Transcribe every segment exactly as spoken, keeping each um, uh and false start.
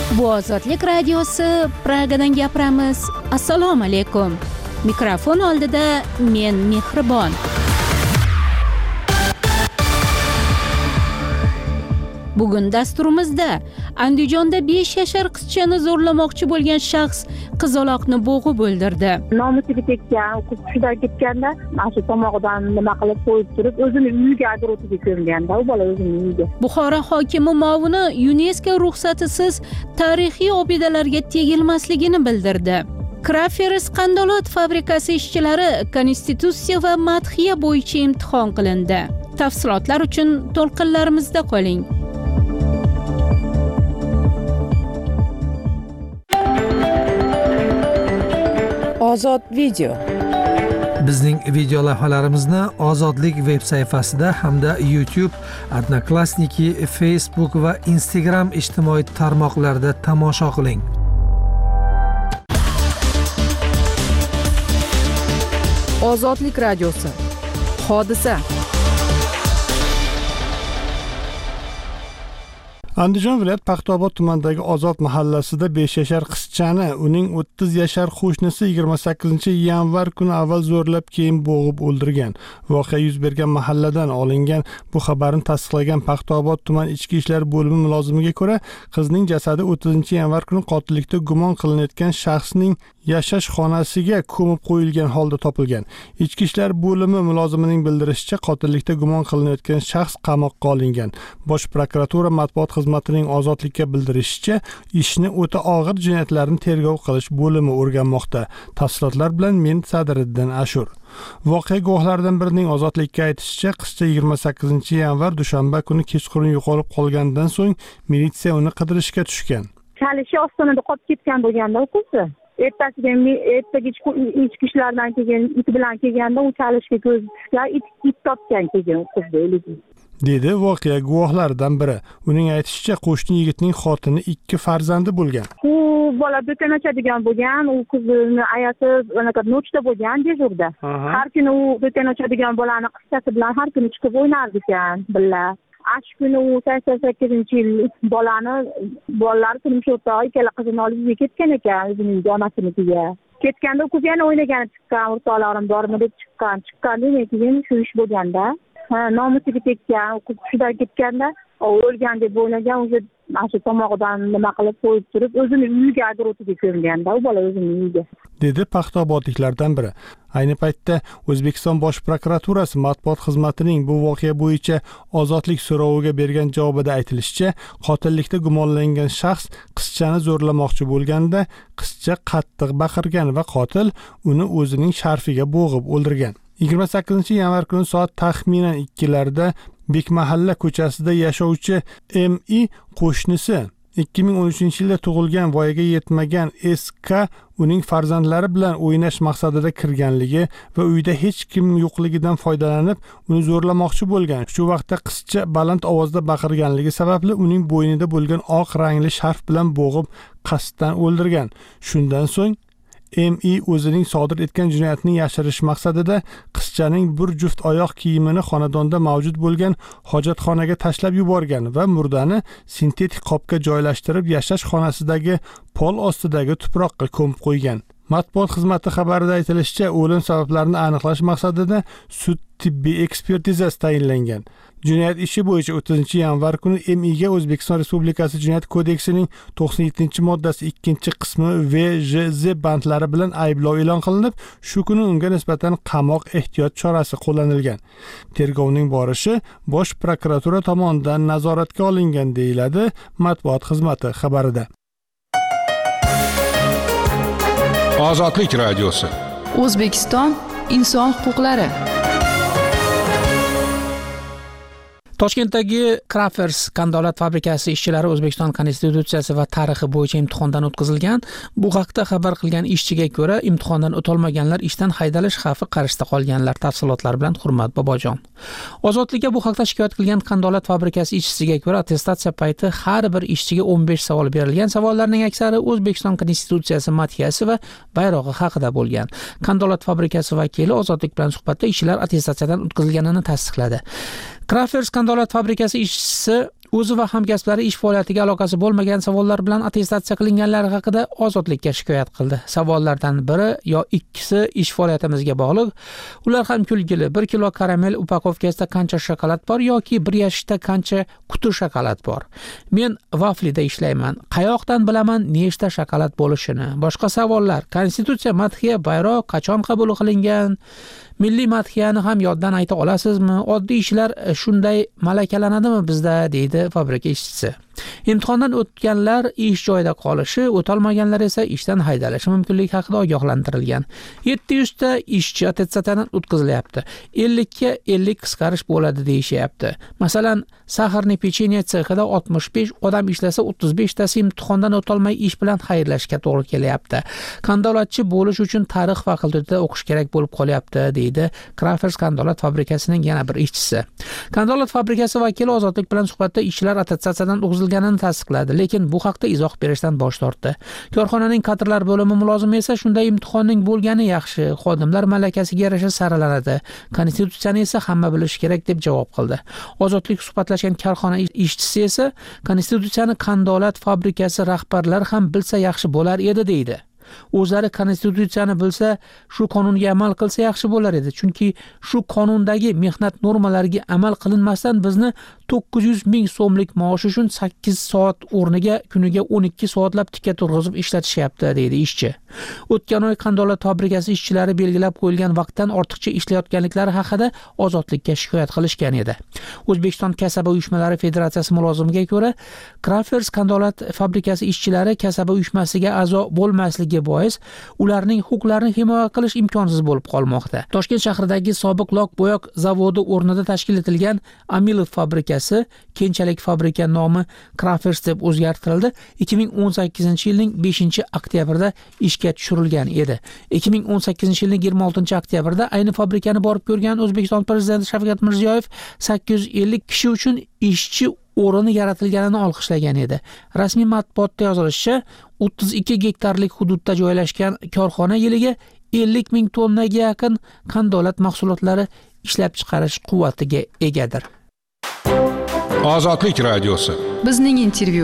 Bu Ozodlik radiosi, Pragadan gapiramiz. Assalomu alaykum. Mikrofon oldida men Mehribon. Bugun dasturimizda Andijonda besh yashar qizchani zo'rlamoqchi bo'lgan shaxs qizaloqni bo'g'ib o'ldirdi. Nomusiga tekkan, qiz hushidan ketganda, mana shu tomog'idan nima qilib qo'yib turib, o'zini uyiga agrotiga ko'mganda, u bola o'zini uyiga. Buxoro hokimi muovini UNESCO ruxsatisiz tarixiy obidalarga tegilmasligini bildirdi. Crafers qandolat fabrikasi ishchilari konstitutsiya va madhiya bo'yicha imtihon qilindi. Tafsilotlar uchun to'lqinlarimizda qoling. Ozod video. Bizning video lavhalarimizni Ozodlik veb sayfasida hamda YouTube, Odnoklassniki, Facebook va Instagram ijtimoiy tarmoqlarida tomosha qiling. Ozodlik radiosi. Hodisa. Andijon viloyat Paxtaobod tumanidagi Ozod mahallasida besh yashar qizchani uning o'ttiz yashar qo'shnisi yigirma sakkizinchi yanvar kuni avval zo'rlab, keyin bo'g'ib o'ldirgan. Voqea yuz bergan mahalladan olingan. Bu xabarni tasdiqlagan Paxtaobod tuman ichki ishlar bo'limi mulozimiga ko'ra, qizning jasadi o'ttizinchi yanvar kuni qotillikda gumon qilinayotgan shaxsning yashash xonasiga ko'mib qo'yilgan holda topilgan. Ichki ishlar bo'limi mulozimining bildirishicha, qotillikda gumon qilinayotgan shaxs qamoqqa olingan. Bosh prokuratura matbuot xizmatining Ozodlikka bildirishicha, ishni o'ta og'ir jinoyatlarni tergov qilish bo'limi o'rganmoqda. Tafsilotlar bilan men Sadriddin Ashur. Voqea guvohlaridan birining Ozodlikka aytishicha, qizcha yigirma sakkizinchi yanvar dushanba kuni kechqurun yo'qolib qolgandan so'ng militsiya uni qidirishga tushgan. Chalishi ostonada qolib ketgan bo'lganda u qizi. Ertasiga ertaga ichki ishlardan kelgan it bilan kelganda u chalishga ko'z tushgan, it, it topgan kelgan qizni. Dedi voqea guvohlaridan biri. Uning aytishicha, qo'shni yigitning xotini ikki farzandi bo'lgan. U bola do'kon ochadigan bo'lgan, u qizni ayasi anaqa nochda bo'lgan dejurda. Har kuni u do'kon ochadigan bolani qizchasi bilan har kuni chiqib o'ynardi ekan birga. Ash kuni u sakson sakkizinchi yil bolani bolalar turmush o'rtog'i ikkala qizini olib ketgan ekan, o'zining onasinikiga. Ketganda u qiz yana o'ynagani chiqqan, o'rtoqlarim bormi deb chiqqan. Chiqqandan keyin shu ish bo'lganda, ha, nomusiga tekkan, qiz hushidan ketganda, o'lgan deb o'ylagan, o'zi mana shu tomog'idan nima qilib qo'yib turib, o'zini uyiga agrotiga ko'mganda, u bola o'zining uyiga. Dedi Paxtaobodliklardan biri. Ayni paytda O'zbekiston Bosh prokuraturasi matbuot xizmatining bu voqea bo'yicha Ozodlik so'roviga bergan javobida aytilishicha, qotillikda gumonlangan shaxs qizchani zo'rlamoqchi bo'lganda, qizcha qattiq baqirgan va qotil uni o'zining sharfiga bo'g'ib o'ldirgan. yigirma sakkizinchi yanvar kuni soat taxminan ikkilarda Bekmahalla ko'chasida yashovchi M I qo'shnisi ikki ming o'n uchinchi yilda tug'ilgan voyaga yetmagan S K uning farzandlari bilan o'ynash maqsadida kirganligi va uyda hech kim yo'qligidan foydalanib uni zo'rlamoqchi bo'lgan. Shu vaqtda qizcha baland ovozda baqirganligi sababli uning bo'ynida bo'lgan oq rangli sharf bilan bo'g'ib qasddan o'ldirgan. Shundan so'ng M I o'zining sodir etgan jinoyatni yashirish maqsadida qizchaning bir juft oyoq kiyimini xonadonda mavjud bo'lgan hojatxonaga tashlab yuborgan va murdani sintetik qopga joylashtirib yashash xonasidagi pol ostidagi tuproqqa ko'mib qo'ygan. Matbuot xizmati xabarida aytilishicha, o'lim sabablarini aniqlash maqsadida sud tibbiy ekspertizasi tayinlangan. Jinoyat ishi bo'yicha o'ttizinchi yanvar kuni M I ga O'zbekiston Respublikasi Jinoyat kodeksining to'qson yettinchi moddasi ikkinchi qismi V J Z bandlari bilan ayblov e'lon qilinib, shu kuni unga nisbatan qamoq ehtiyot chorasi qo'llanilgan. Tergovning borishi Bosh prokuratura tomonidan nazoratga olingan, deyiladi matbuot xizmati xabarida. Ozodlik radiosi. O'zbekiston inson huquqlari. Toshkentdagi Crafers qandolat fabrikasi ishchilari O'zbekiston konstitutsiyasi va tarixi bo'yicha imtihondan o'tkazilgan. Bu haqda xabar qilgan ishchiga ko'ra, imtihondan o'tolmaganlar ishdan haydalish xavfi qarshisida qolganlar. Tafsilotlar bilan Hurmat Bobojon. Ozodlikka bu haqda shikoyat qilgan qandolat fabrikasi ishchisiga ko'ra, attestatsiya payti har bir ishchiga o'n besh savol berilgan. Savollarning aksari O'zbekiston konstitutsiyasi madhiyasi va bayrog'i haqida bo'lgan. Qandolat fabrikasi vakili Ozodlik bilan suhbatda ishchilar attestatsiyadan o'tkazilganini tasdiqladi. Crafers qandolat fabrikasi ishchisi o'zi va hamkasblari ish faoliyatiga aloqasi bo'lmagan savollar bilan attestatsiya qilinganlari haqida ozodlikka shikoyat qildi. Savollardan biri yo ikkisi ish faoliyatimizga bog'liq. Ular ham kulgili. bir kilo karamel upakovkasida qancha shokolad bor yoki bir yashikda qancha quti shokolad bor? Men vaflida ishlayman. Qayoqdan bilaman nechta shokolad bo'lishini? Boshqa savollar. Konstitutsiya, madhiya, bayroq qachon qabul qilingan? Milliy madhiyani ham yoddan ayta olasizmi? Oddiy ishlar shunday malakalanadimi bizda, deydi fabrika ishchisi. Imtihondan o'tganlar ish joyida qolishi, o'tolmaganlar esa ishdan haydalishi mumkinligi haqida ogohlantirilgan. yetti yuz ta ishchi attestatsiyadan o'tkazilyapti. ellik ga ellik qisqarish bo'ladi deyishyapti. Masalan, saharni pechenye sexida oltmish besh odam ishlasa, o'ttiz besh tasi imtihondan o'tolmay ish bilan xayrlashishga to'g'ri kelyapti. Qandolatchi bo'lish uchun tarix fakultetida o'qish kerak bo'lib qolyapti, deydi Crafers Qandolat fabrikasining yana bir ishchisi. Qandolat fabrikasi vakili Ozodlik bilan suhbatda ishchilar attestatsiyadan o'tkazilganini tasdiqladi, lekin bu haqda izoh berishdan bosh tortdi. Korxonaning kadrlar bo'limi mulozimi esa shunday imtihonning bo'lgani yaxshi, xodimlar malakasiga yarasha saralanadi. Konstitutsiyani esa hamma bilishi kerak deb javob qildi. Ozodlik suhbatlashgan korxona ishchisi esa Konstitutsiyani Qandolat fabrikasi rahbarlari ham bilsa yaxshi bo'lar edi, deydi. O'zlari konstitutsiyani bilsa, shu qonunga amal qilsa yaxshi bo'lar edi, chunki shu qonundagi mehnat normalariga amal qilinmasdan bizni to'qqiz yuz ming so'mlik maosh uchun sakkiz soat o'rniga kuniga o'n ikki soatlab tikka turg'izib ishlatishyapti, deydi ishchi. O'tgan oy Qandolat fabrikasi ishchilari belgilab qo'yilgan vaqtdan ortiqcha ishlayotganliklari haqida Ozodlikka shikoyat qilishgan edi. O'zbekiston kasaba uyushmalari federatsiyasi mulozimiga ko'ra, Crafers Qandolat fabrikasi ishchilari kasaba uyushmasiga a'zo bo'lmasligi bois ularning huquqlarini himoya qilish imkonsiz bo'lib qolmoqda. Toshkent shahridagi sobiq lok bo'yoq zavodi o'rnida tashkil etilgan Amilov fabrikasi keyinchalik fabrika nomi Crafers deb o'zgartirildi. ikki ming o'n sakkizinchi yilning beshinchi oktyabrida ishga tushirilgan edi. ikki ming o'n sakkizinchi yilning yigirma oltinchi oktyabrida ayni fabrikani borib ko'rgan O'zbekiston prezidenti Shavkat Mirziyoyev sakkiz yuz ellik kishi uchun ishchi o'rni yaratilganini olqishlagan edi. Rasmiy matbuotda yozilishicha, o'ttiz ikki gektarlik hududda joylashgan korxona yiliga ellik ming tonnaga yaqin qandolat mahsulotlari ishlab chiqarish quvvatiga egadir. Ozodlik radiosi. Bizning intervyu.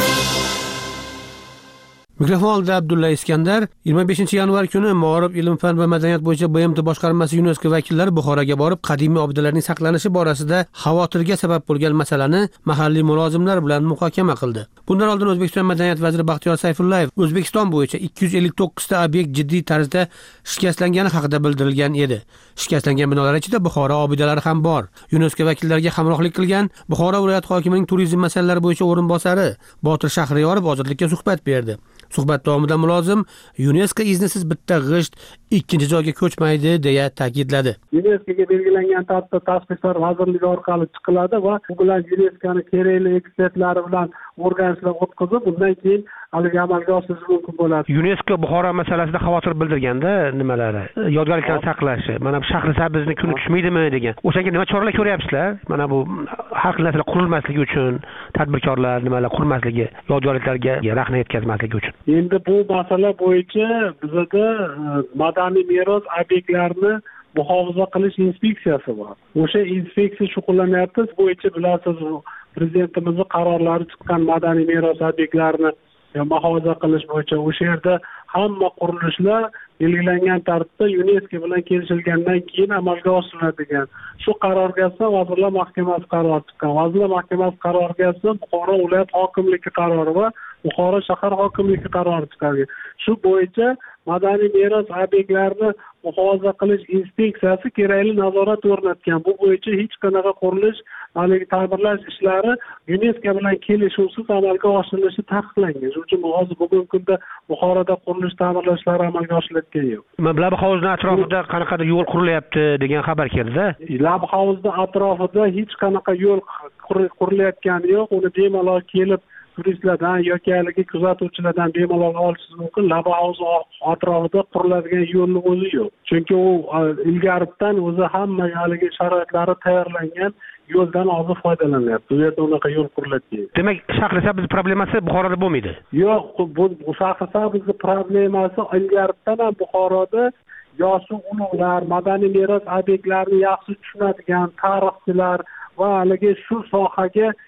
Mikrofon oldida Abdulla Iskandar. yigirma beshinchi yanvar kuni Ma'rif, ilm, fan va madaniyat bo'yicha B M T boshqarmasi UNESCO vakillari Buxoroga borib, qadimiy obidalarning saqlanishi borasida xavotirga sabab bo'lgan masalani mahalliy mulozimlar bilan muhokama qildi. Bundan oldin O'zbekiston madaniyat vaziri Baxtiyor Sayfullayev O'zbekiston bo'yicha ikki yuz ellik to'qqiz ta obyekt jiddiy tarzda shikastlangani haqida bildirilgan edi. Shikastlangan binolar ichida Buxoro obidalari ham bor. UNESCO vakillariga hamrohlik qilgan Buxoro viloyat hokimining turizm masalalari bo'yicha o'rinbosari Botir Shahriyorov Ozodlikka suhbat berdi. Suhbat davomida mulozim UNESCO iznisiz bitta g'isht ikkinchi joyga ko'chmaydi deya ta'kidladi. UNESCOga belgilangan tartibda tashqi vazirligi orqali chiqiladi va bu bilan UNESCOning kerakli ekspertlari bilan o'rganishlar o'tkazib, undan keyin haligi amalga oshirish mumkin bo'ladi. UNESCO Buxoro masalasida xavotir bildirganda nimalari? Yodgorliklarni saqlashi, mana bu shahri sabizni kuni tushmaydimi degan. O'shanga nima choralar ko'ryapsizlar? Mana bu har xil narsalar qurilmasligi uchun, tadbirkorlar nimalar qurmasligi, yodgorliklarga rahna yetkazmasligi uchun. Endi bu masala bo'yicha bizda madaniy meros obyektlarini muhofaza qilish inspeksiyasi bor. O'sha inspeksiya shug'ullanyapti. Bu bo'yicha bilasiz, prezidentimizning qarorlari chiqqan madaniy meros obyektlarini muhofaza qilish bo'yicha o'sha yerda hamma qurilishlar belgilangan tartibda UNESCO bilan kelishilgandan keyin amalga oshiriladigan. Shu qarorga asosan Vazirlar Mahkamasi qarori chiqqan. Vazirlar Mahkamasi qaroriga asosan Buxoro viloyat hokimligi qarori va Buxoro shahar hokimligi qarori chiqargan. Shu bo'yicha madaniy meros obyektlarini muhofaza qilish inspeksiyasi kerakli nazorat o'rnatgan. Bu bo'yicha hech qanaqa qurilish, haligi ta'mirlash ishlari UNESCO bilan kelishuvsiz amalga oshirilishi taqiqlangan. Shuning uchun hozir bugungi kunda Buxoroda qurilish ta'mirlashlari amalga oshirilayotgan yo'q. Labi hovuzning atrofida qanaqadir yo'l qurilyapti degan xabar keldi-da. Labi hovuzning atrofida hech qanaqa yo'l qurilayotgani yo'q. Uni bemalol kelib turistlardan yoki haligi kuzatuvchilardan bemalol olishingiz mumkin. Laba hovuz atrofida quriladigan yo'lning o'zi yo'q. Chunki u ilgaridan o'zi hamma haligi sharoitlari tayyorlangan yo'ldan hozir foydalanyapti. Bu yerda unaqa yo'l qurilayotgan. Demak, Shahrisabz problemasi Buxoroda bo'lmaydi. Yo'q, bu Shahrisabz problemasi ilgaridan ham Buxoroda yoshi ulug'lar, madaniy meros obyektlarini yaxshi tushunadigan tarixchilar va haligi shu sohaga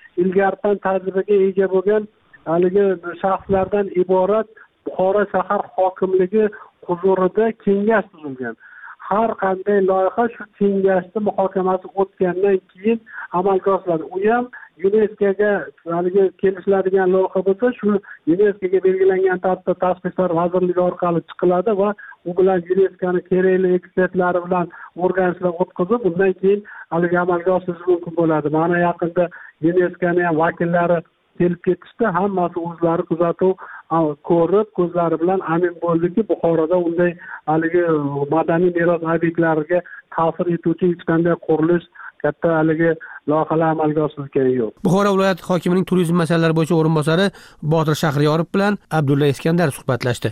ilgaridan tajribaga ega bo'lgan haligi shaxslardan iborat Buxoro shahar hokimligi huzurida kengash tuzilgan. Har qanday loyiha shu kengashda muhokamasi o'tgandan keyin amalga oshiriladi. U ham YuNESKOga haligi kelishiladigan loyiha bo'lsa, shu YuNESKOga belgilangan tartibda Tashqi ishlar vazirligi orqali chiqiladi va u bilan YuNESKOning kerakli ekspertlari bilan o'rganishlar o'tkazib, undan keyin haligi amalga oshirish mumkin bo'ladi. Mana yaqinda YuNESKOning ham vakillari kelib ketishdi, hammasi o'zlari kuzatuv ko'rib, ko'zlari bilan amin bo'ldiki, Buxoroda unday haligi madaniy meros obyektlariga ta'sir etuvchi hech qanday qurilish, katta haligi loyihalar amalga oshirilgani yo'q. Buxoro viloyati hokimining turizm masalalari bo'yicha o'rinbosari Botir Shahriyorov bilan Abdulla Iskandar suhbatlashdi.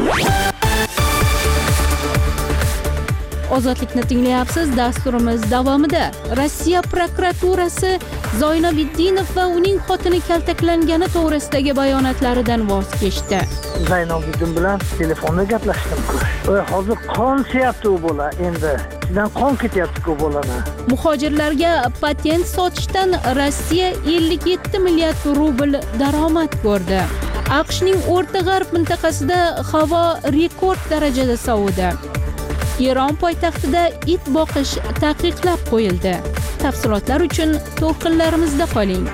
Ozodlikni tinglayapsiz. Dasturimiz davomida Rossiya prokuraturasi Zoynobiddinov va uning xotini kaltaklangani to'g'risidagi bayonotlaridan voz kechdi. Zoynobiddin bilan telefonda gaplashdim. Hozir qon siyapti u bola, endi ichidan qon ketyapti-ku bolani. Muhojirlarga patent sotishdan Rossiya ellik yetti milliard rubl daromad ko'rdi. AQShning O'rta G'arb mintaqasida havo rekord darajada sovidi. Eron poytaxtida it boqish taqiqlab qo'yildi. Tafsilotlar uchun to'lqinlarimizda qoling.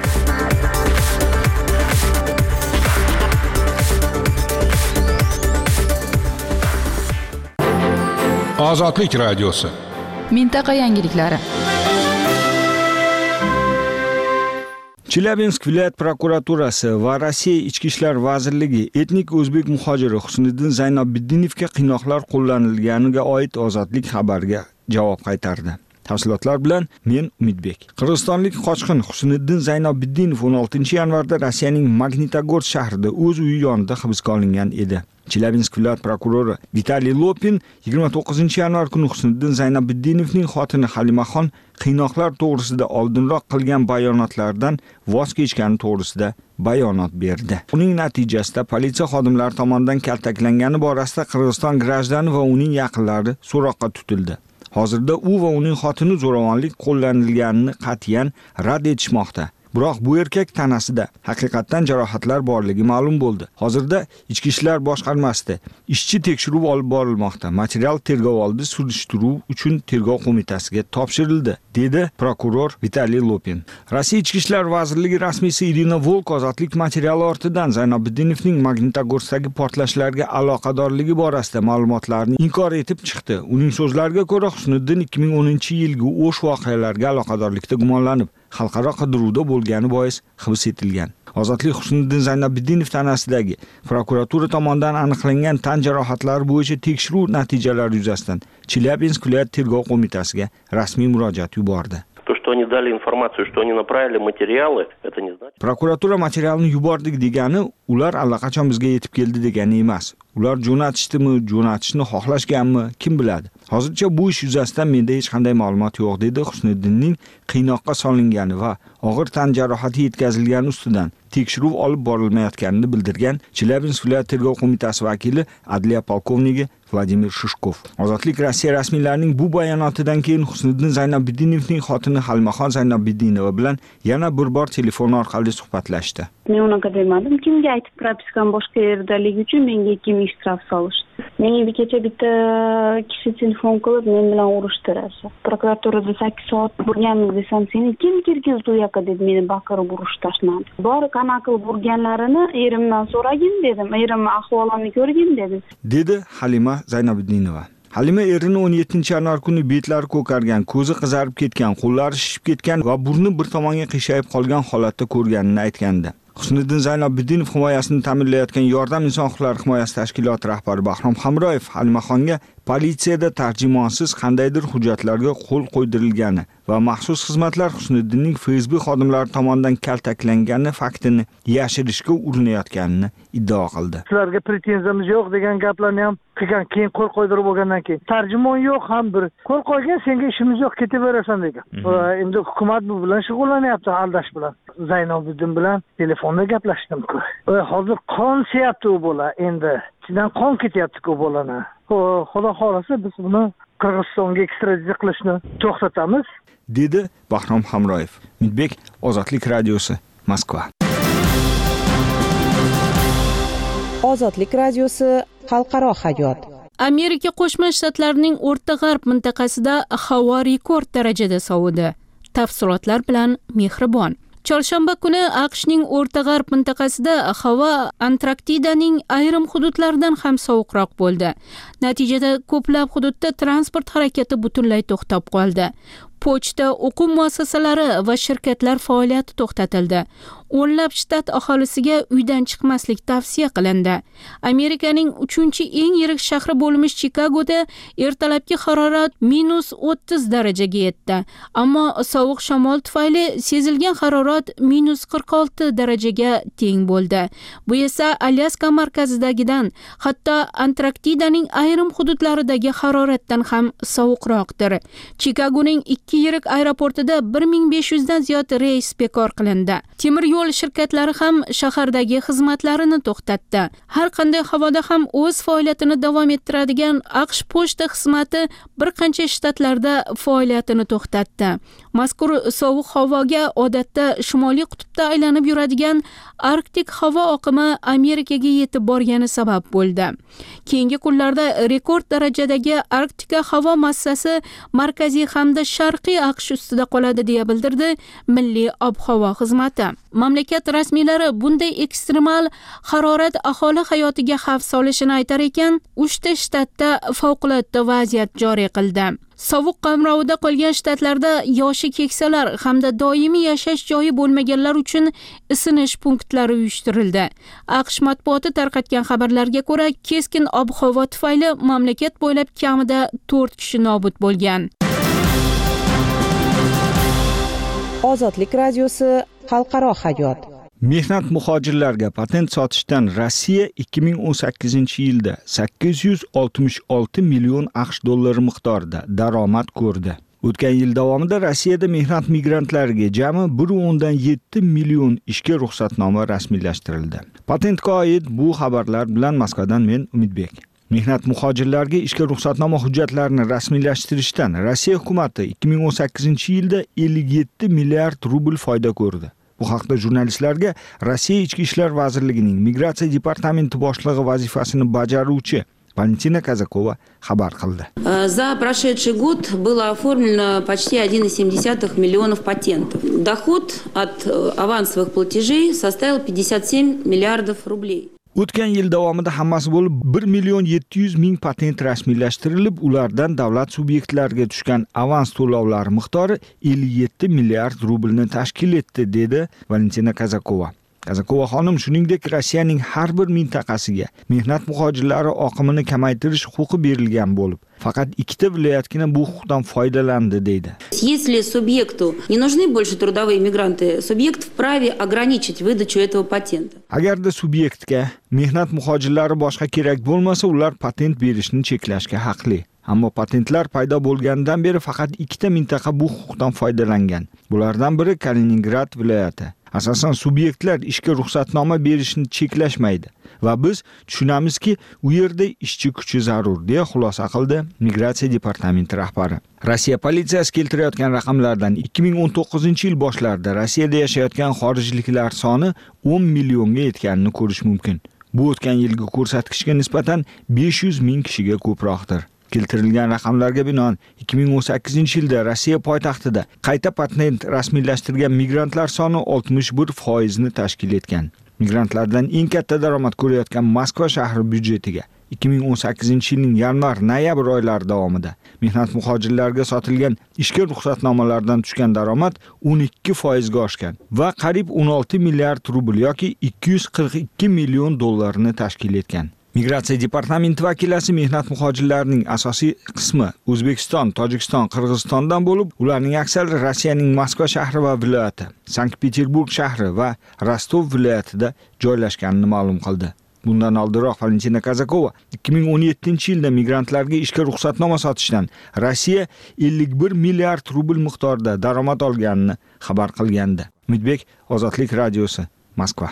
Ozodlik radiosi. Mintaqa yangiliklari. Chelyabinsk viloyat prokuraturasi va Rossiya Ichki ishlar vazirligi etnik o'zbek muhojiri Husniddin Zaynobiddinovga qiynoqlar qo'llanilganiga oid Ozodlik xabariga javob qaytardi. Tafsilotlar bilan men Umidbek. Qirg'izistonlik qochqin Husniddin Zaynobiddinov o'n oltinchi yanvarda Rossiyaning Magnitogorsk shahrida o'z uyi yonida hibsga olingan edi. Chelyabinsk viloyat prokurori Vitaliy Lopin yigirma to'qqizinchi yanvar kuni Husniddin Zaynobiddinovning xotini Halimaxon qiynoqlar to'g'risida oldinroq qilgan bayonotlardan voz kechgani to'g'risida bayonot berdi. Uning natijasida politsiya xodimlari tomonidan kaltaklangani borasida Qirg'iziston grajdani va uning yaqinlari so'roqqa tutildi. Hozirda u va uning xotini zo'ravonlik qo'llanilganini qat'iyan rad etishmoqda. Biroq bu erkak tanasida haqiqatan jarohatlar borligi ma'lum bo'ldi. Hozirda Ichki ishlar boshqarmasida ishchi tekshiruv olib borilmoqda. Material tergov oldi surishtiruv uchun tergov qo'mitasiga topshirildi, dedi prokuror Vitaliy Lopin. Rossiya Ichki ishlar vazirligi rasmiysi Irina Volk ozodlik materiali ortidan Zaynobiddinovning Magnitogorskdagi portlashlarga aloqadorligi borasida ma'lumotlarni inkor etib chiqdi. Uning so'zlariga ko'ra, Husniddin ikki ming o'ninchi yilgi O'sh voqealariga aloqadorlikda gumonlanib, xalqaro qidiruvda bo'lgani bois hibs etilgan. Ozodlik Husniddin Zaynobiddinov tanasidagi prokuratura tomonidan aniqlangan tan jarohatlari bo'yicha tekshiruv natijalari yuzasidan Chelyabinsk viloyat tergov qo'mitasiga rasmiy murojaat yubordi. То, что они дали информацию, что они направили материалы, это не значит. Prokuratura materialni yubordik degani, ular allaqachon bizga yetib keldi degani emas. Ular jo'natishdimi, jo'natishni xohlashganmi, kim biladi. Hozircha bu ish yuzasidan menda hech qanday ma'lumot yo'q, dedi Husniddinning qiynoqqa solingani va og'ir tan jarohati yetkazilgani ustidan tekshiruv olib borilmayotganini bildirgan Chelyabinsk viloyat tergov qo'mitasi vakili adliya polkovniki Vladimir Shishkov. Ozodlik Rossiya rasmiylarining bu bayonotidan keyin Husniddin Zaynobiddinovning xotini Halimaxon Zaynobiddinova bilan yana bir bor telefon orqali suhbatlashdi. Men unaqa demadim. Kimga aytib propiskam boshqa yerdaligi uchun menga ikki ming shtraf solishdi. Menga kecha bitta kishi telefon qilib men bilan urushdi Rosa. Prokuraturada sakkiz soat bo'lganmiz desam, seni kim kirgizdi u yoqqa deb meni baqirib urush tashladi. Bor qanaqa qilib urganlarini erimdan so'ragin dedim. Erim ahvolini ko'rgin dedim. Dedi Halima Zaynobiddinova. Halima erini o'n yettinchi yanvar kuni betlari ko'kargan, ko'zi qizarib ketgan, qo'llari shishib ketgan va burni bir tomonga qiyshayib qolgan holatda ko'rganini aytgandi. Husniddin Zaynobiddinov himoyasini ta'minlayotgan Yordam inson huquqlari himoyasi tashkiloti rahbari Bahrom Hamroyev Halimaxonga politsiyada tarjimonsiz qandaydir hujjatlarga qo'l qo'ydirilgani va maxsus xizmatlar Husniddinning Facebook xodimlari tomonidan kaltaklangani faktini yashirishga urinayotganini iddao qildi. Sizlarga pretenziyamiz yo'q degan gaplarni ham qilgan, keyin qo'l qo'ydirib bo'lgandan keyin tarjimon yo'q, ham bir qo'l qo'ygan, senga ishimiz yo'q, ketaverasan degan. Endi hukumat bu bilan shug'ullanyapti, aldash bilan. Zaynobiddin bilan telefonda gaplashdim. Hozir qon siyapti u bola, endi ichidan qon ketyapti-ku bolani. Xudo xolasa biz buni Qirg'izistonga ekstraditsiya qilishni to'xtatamiz, dedi Bahrom Hamroyev. Umidbek, Ozodlik radiosi, Moskva. Ozodlik radiosi xalqaro hayot. Amerika Qo'shma Shtatlarining O'rta G'arb mintaqasida havo rekord darajada sovidi. Tafsilotlar bilan Mehribon. Chorshanba kuni AQShning O'rta G'arb mintaqasida havo Antarktidaning ayrim hududlaridan ham sovuqroq bo'ldi. Natijada ko'plab hududda transport harakati butunlay to'xtab qoldi. Pochta, o'quv muassasalari va shirkatlar faoliyati to'xtatildi. O'nlab shtat aholisiga uydan chiqmaslik tavsiya qilindi. Amerikaning uchinchi eng yirik shahri bo'lmish Chikagoda ertalabki harorat minus o'ttiz darajaga yetdi. Ammo sovuq shamol tufayli sezilgan harorat minus qirq olti darajaga teng bo'ldi. Bu esa Alyaska markazidagidan, hatto Antarktidaning ayrim hududlaridagi haroratdan ham sovuqroqdir. Chikagoning ikki yirik aeroportida bir ming besh yuz dan ziyod reys bekor qilindi. Temir yo'l shirkatlari ham shahardagi xizmatlarini to'xtatdi. Har qanday havoda ham o'z faoliyatini davom ettiradigan AQSh pochta xizmati bir qancha shtatlarda faoliyatini to'xtatdi. Mazkur sovuq havoga odatda Shimoliy qutbda aylanib yuradigan Arktik havo oqimi Amerikaga yetib borgani sabab bo'ldi. Keyingi kunlarda rekord darajadagi Arktika havo massasi markaziy hamda sharqiy AQSh ustida qoladi deya bildirdi Milliy ob-havo xizmati. Mamlakat rasmiylari bunday ekstremal harorat aholi hayotiga xavf solishini aytar ekan, uchta shtatda favqulodda vaziyat joriy qildi. Sovuq qamrovida qolgan shtatlarda yoshi keksalar hamda doimiy yashash joyi bo'lmaganlar uchun isinish punktlari uyushtirildi. AQSh matbuoti tarqatgan xabarlarga ko'ra, keskin ob-havo tufayli mamlakat bo'ylab kamida to'rt kishi nobud bo'lgan. Ozodlik radiosi xalqaro hayot. Mehnat muhojirlarga patent sotishdan Rossiya ikki ming o'n sakkizinchi yilda sakkiz yuz oltmish olti million AQSh dollari miqdorida daromad ko'rdi. O'tgan yil davomida Rossiyada mehnat migrantlariga jami bir o'ndan yetti million ishga ruxsatnoma rasmiylashtirildi. Patentga oid bu xabarlar bilan Moskvadan men Umidbek. Mehnat muhojirlarga ishga ruxsatnoma hujjatlarini rasmiylashtirishdan Rossiya hukumati ikki ming o'n sakkizinchi yilda ellik yetti milliard rubl foyda ko'rdi. Bu haqda jurnalistlarga Rossiya Ichki ishlar vazirligining Migratsiya departamenti boshlig'i vazifasini bajaruvchi Valentina Kazakova xabar qildi. За прошедший год было оформлено почти один и семь десятых миллионов патентов. Доход от авансовых платежей составил пятьдесят семь миллиардов рублей. O'tgan yil davomida hammasi bo'lib bir million yetti yuz ming patent rasmiylashtirilib, ulardan davlat subyektlariga tushgan avans to'lovlari miqdori ellik yetti milliard rublni tashkil etdi, dedi Valentina Kazakova. Kazakova xonim shuningdek Rossiyaning har bir mintaqasiga mehnat muhojirlari oqimini kamaytirish huquqi berilgan bo'lib, faqat ikkita viloyatgina bu huquqdan foydalandi, deydi. Если субъекту не нужны больше трудовые мигранты, субъект вправе ограничить выдачу этого патента. Agarda subyektga mehnat muhojirlari boshqa kerak bo'lmasa, ular patent berishni cheklashga haqli. Ammo patentlar paydo bo'lganidan beri faqat ikkita mintaqa bu huquqdan foydalangan. Bulardan biri Kaliningrad viloyati. Asosan subyektlar ishga ruxsatnoma berishni cheklashmaydi va biz tushunamizki, u yerda ishchi kuchi zarur, deya xulosa qildi Migratsiya departamenti rahbari. Rossiya politsiyasi keltirayotgan raqamlardan ikki ming o'n to'qqizinchi yil boshlarida Rossiyada yashayotgan xorijliklar soni o'n millionga yetganini ko'rish mumkin. Bu o'tgan yilgi ko'rsatkichga nisbatan besh yuz ming kishiga ko'proqdir. Keltirilgan raqamlarga binoan ikki ming o'n sakkizinchi yilda Rossiya poytaxtida qayta patent rasmiylashtirgan migrantlar soni oltmish bir foiz ni tashkil etgan. Migrantlardan eng katta daromad ko'rayotgan Moskva shahri byudjetiga ikki ming o'n sakkizinchi yilning yanvar-noyabr oylari davomida mehnat muhojirlarga sotilgan ishga ruxsatnomalardan tushgan daromad o'n ikki foiz ga oshgan va qariyb o'n olti milliard rubl yoki ikki yuz qirq ikki million dollarni tashkil etgan. Migratsiya departamenti vakilasi mehnat muhojirlarining asosiy qismi O'zbekiston, Tojikiston, Qirg'izistondan bo'lib, ularning aksari Rossiyaning Moskva shahri va viloyati, Sankt-Peterburg shahri va Rostov viloyatida joylashganini ma'lum qildi. Bundan oldinroq Valentina Kazakova ikki ming o'n yettinchi yilda migrantlarga ishga ruxsatnoma sotishdan Rossiya ellik bir milliard rubl miqdorida daromad olganini xabar qilgandi. Umidbek, Ozodlik radiosi, Moskva.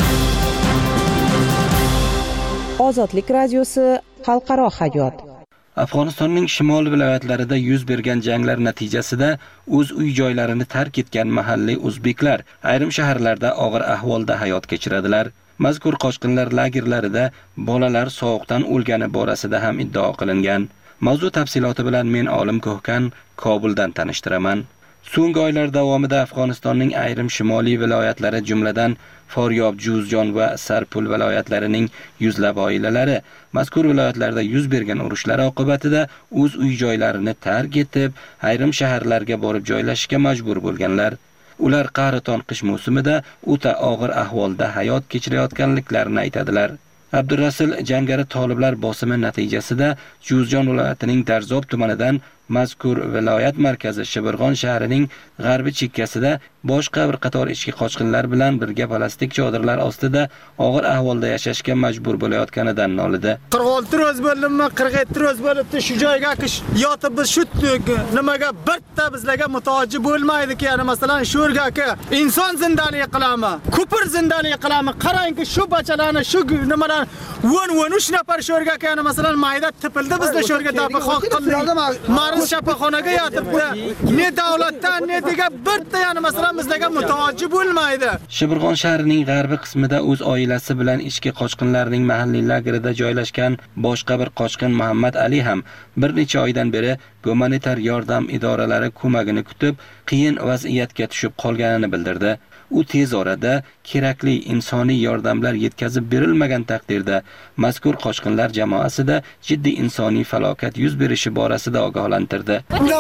Ozodlik radiosi xalqaro hayot. Afg'onistonning shimol viloyatlarida yuz bergan janglar natijasida o'z uy joylarini tark etgan mahalliy o'zbeklar ayrim shaharlarda og'ir ahvolda hayot kechiradilar. Mazkur qochqinlar lagerlarida bolalar sovuqdan o'lgani borasida ham iddao qilingan. Mavzu tafsiloti bilan men Olim Ko'hkan Kobuldan tanishtiraman. So'nggi oylar davomida Afg'onistonning ayrim shimoliy viloyatlari jumladan Foryob, Juzjon va Sarpul viloyatlarining yuzlab oilalari mazkur viloyatlarda yuz bergan urushlar oqibatida o'z uy joylarini tark etib, ayrim shaharlarga borib joylashishga majbur bo'lganlar. Ular qariton qish mavsumida o'ta og'ir ahvolda hayot kechirayotganliklarini aytadilar. Abdurasul jangari toliblar bosimi natijasida Juzjon viloyatining Darzob tumanidan mazkur viloyat markazi Shibirg'on shahrining g'arbiy chekkasida boshqa bir qator ichki qochqinlar bilan birga plastik chodirlar ostida og'ir ahvolda yashashga majbur bo'layotganidan nolidi. qirq olti ro'z bo'ldimmi, qirq yetti ro'z bo'libdi, shu joyga yotib biz shu nimaga bitta bizlarga muhtoji bo'lmaydi-ki, ya'ni masalan shu yerga inson zindoniga qilamiz, ko'pir zindoniga qilamiz. Qarangki, shu bachalarni, shu nimalar o'n o'n uch nafar shu yerga, ya'ni masalan mayda tipildi bizda shu yerga dafa qildi. Shapaxonaga yotibdi. Ne davlatdan, ne degan bitta yana masalan bizlarga muhtoji bo'lmaydi. Shibirg'on shahrining g'arbiy qismida o'z oilasi bilan ichki qochqinlarning mahalliy lagerida joylashgan boshqa bir qochqin Muhammad Ali ham bir necha oydan beri gumanitar yordam idoralari ko'magini kutib, qiyin vaziyatga tushib qolganini bildirdi. U tez orada kerakli insoniy yordamlar yetkazib berilmagan taqdirda mazkur qochqinlar jamoasida jiddiy insoniy falokat yuz berishi borasida ogohlantirdi.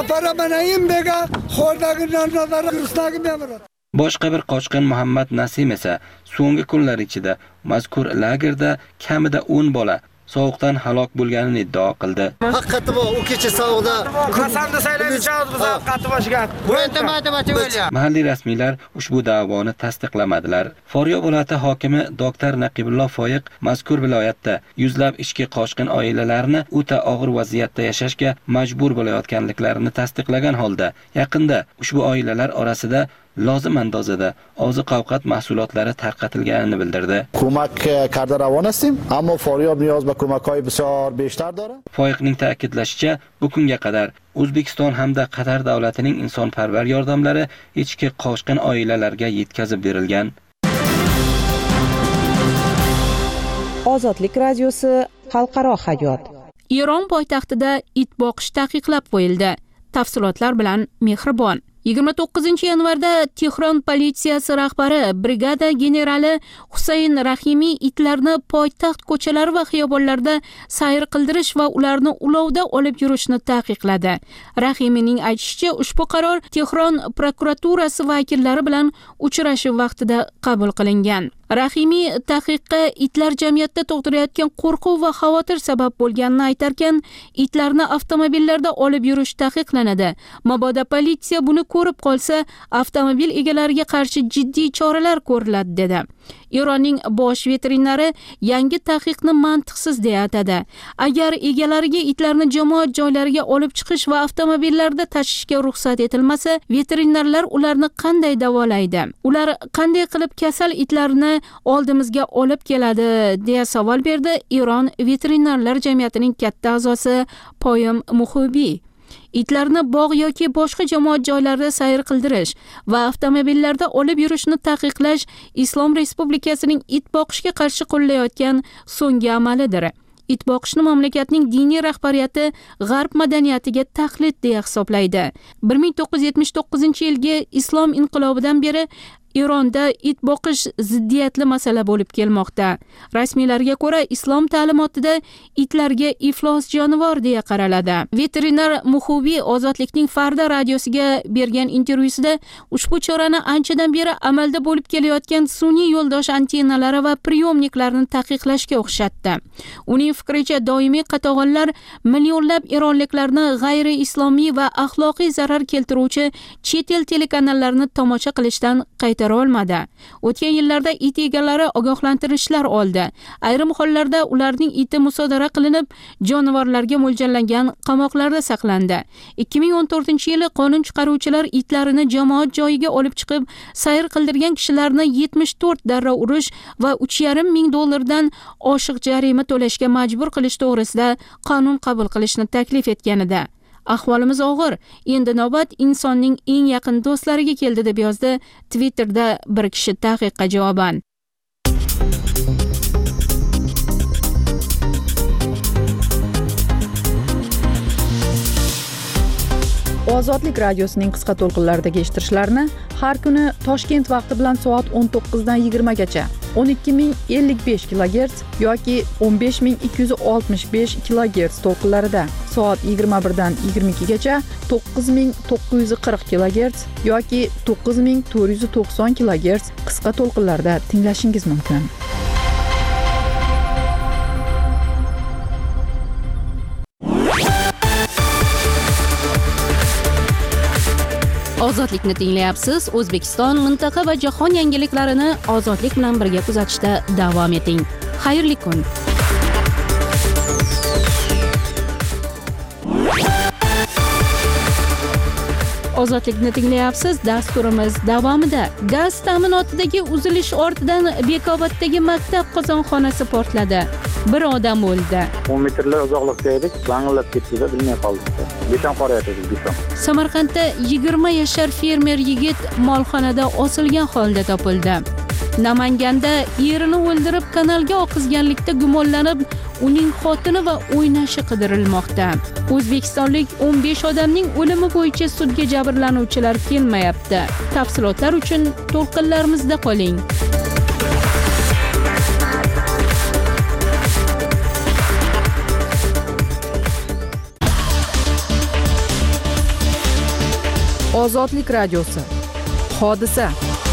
Boshqa bir qochqin Muhammad Nasim esa so'nggi kunlar ichida mazkur lagerda kamida o'n bola sovuqdan halok bo'lganini iddao qildi. Haqiqati bu, u kecha sovuqda qasamda saylaymiz, biz haqiqati boshiga. Mahalliy rasmiylar ushbu da'voni tasdiqlamadilar. Foryob viloyati hokimi doktor Naqibulloh Foyiq mazkur viloyatda yuzlab ichki qochqin oilalarni o'ta og'ir vaziyatda yashashga majbur bo'layotganliklarini tasdiqlagan holda, yaqinda ushbu oilalar orasida lozim andozada oziq-ovqat mahsulotlari tarqatilganini bildirdi. Ko'mak karda ravon hastیم ammo Foryob niyoz ba ko'makhay bisyor beshtar dora. Foyiqning ta'kidlashicha, bu kunga qadar O'zbekiston hamda Qatar davlatining insonparvar yordamlari ichki qochqin oilalarga yetkazib berilgan. Ozodlik radiosi xalqaro hayot. Eron poytaxtida it boqish taqiqlab qo'yildi. Tafsilotlar bilan Mehribon. yigirma to'qqizinchi yanvarda Tehron politsiyasi rahbari brigada generali Husayn Rahimiy itlarni poytaxt ko'chalari va xiyobonlarda sayr qildirish va ularni ulovda olib yurishni taqiqladi. Rahimiyning aytishicha, ushbu qaror Tehron prokuraturasi vakillari bilan uchrashuv vaqtida qabul qilingan. Rahimiy taqiqqa itlar jamiyatda tug'dirayotgan qo'rquv va xavotir sabab bo'lganini aytarkan, itlarni avtomobillarda olib yurish taqiqlanadi. Mabodo politsiya buni ko'rib qolsa, avtomobil egalariga qarshi jiddiy choralar ko'riladi dedi. Eronning bosh veterinari yangi taqiqni mantiqsiz deya atadi. Agar egalariga itlarni jamoat joylariga olib chiqish va avtomobillarda tashishga ruxsat etilmasa, veterinarlar ularni qanday davolaydi? Ular qanday qilib kasal itlarni oldimizga olib keladi deya savol berdi Eron veterinarlar jamiyatining katta a'zosi Poyim Muhubiy. Itlarni bog' yoki boshqa jamoat joylarida sayr qildirish va avtomobillarda olib yurishni taqiqlash Islom Respublikasining it boqishga qarshi qo'llayotgan so'nggi amalidir. It boqishni mamlakatning diniy rahbariyati g'arb madaniyatiga taqlid deya hisoblaydi. bir ming to'qqiz yuz yetmish to'qqizinchi yilgi islom inqilobidan beri Eronda it boqish ziddiyatli masala bo'lib kelmoqda. Rasmiylarga ko'ra, islom ta'limotida itlarga iflos jonivor deya qaraladi. Veterinar Muhubiy Ozodlikning Farda radiosiga bergan intervyusida ushbu chorani anchadan beri amalda bo'lib kelayotgan sun'iy yo'ldosh antennalari va priyomniklarni taqiqlashga o'xshatdi. Uning fikricha, doimiy qatag'onlar millionlab eronliklarni g'ayri islomiy va axloqiy zarar keltiruvchi chet el telekanallarini tomosha qilishdan qaytaradi. ko'tara olmadi. O'tgan yillarda it egalari ogohlantirishlar oldi. Ayrim hollarda ularning iti musodara qilinib, jonivorlarga mo'ljallangan qamoqlarda saqlandi. ikki ming o'n to'rtinchi yili qonun chiqaruvchilar itlarini jamoat joyiga olib chiqib, sayr qildirgan kishilarni yetmish to'rt darra urish va uch yarim ming dollardan oshiq jarima to'lashga majbur qilish to'g'risida qonun qabul qilishni taklif etganida. Ahvolimiz og'ir. Endi navbat insonning eng yaqin do'stlariga keldi deb yozdi Twitterda bir kishi taqiqqa javoban. Ozodlik radiosining qisqa to'lqinlaridagi eshittirishlarni har kuni Toshkent vaqti bilan soat o'n to'qqiz dan yigirma gacha o'n ikki ming ellik besh kilogerts yoki o'n besh ming ikki yuz oltmish besh kilogerts to'lqinlarida, soat yigirma bir dan yigirma ikki gacha to'qqiz ming to'qqiz yuz qirq kilogerts yoki to'qqiz ming to'rt yuz to'qson kilogerts qisqa to'lqinlarda tinglashingiz mumkin. Ozodlikni tinglayapsiz. O'zbekiston, mintaqa va jahon yangiliklarini ozodlik bilan birga kuzatishda davom eting. Xayrli kun. Ozodlikni tinglayapsiz. Dasturimiz davomida gaz ta'minotidagi uzilish ortidan Bekoboddagi maktab qozonxonasi portladi. Bir odam o'ldi. o'n metrlar uzoqlikda edik, bang'illab ketdi-da, bilmay qoldik. Beton qorayotdi, beton. Samarqandda yigirma yashar fermer yigit molxonada osilgan holda topildi. Namanganda erini o'ldirib kanalga oqizganlikda gumonlanib, uning xotini va o'ynashi qidirilmoqda. O'zbekistonlik o'n besh odamning o'limi bo'yicha sudga jabrlanuvchilar kelmayapti. Tafsilotlar uchun to'lqinlarimizda qoling. Ozodlik radiosi. Hodisa.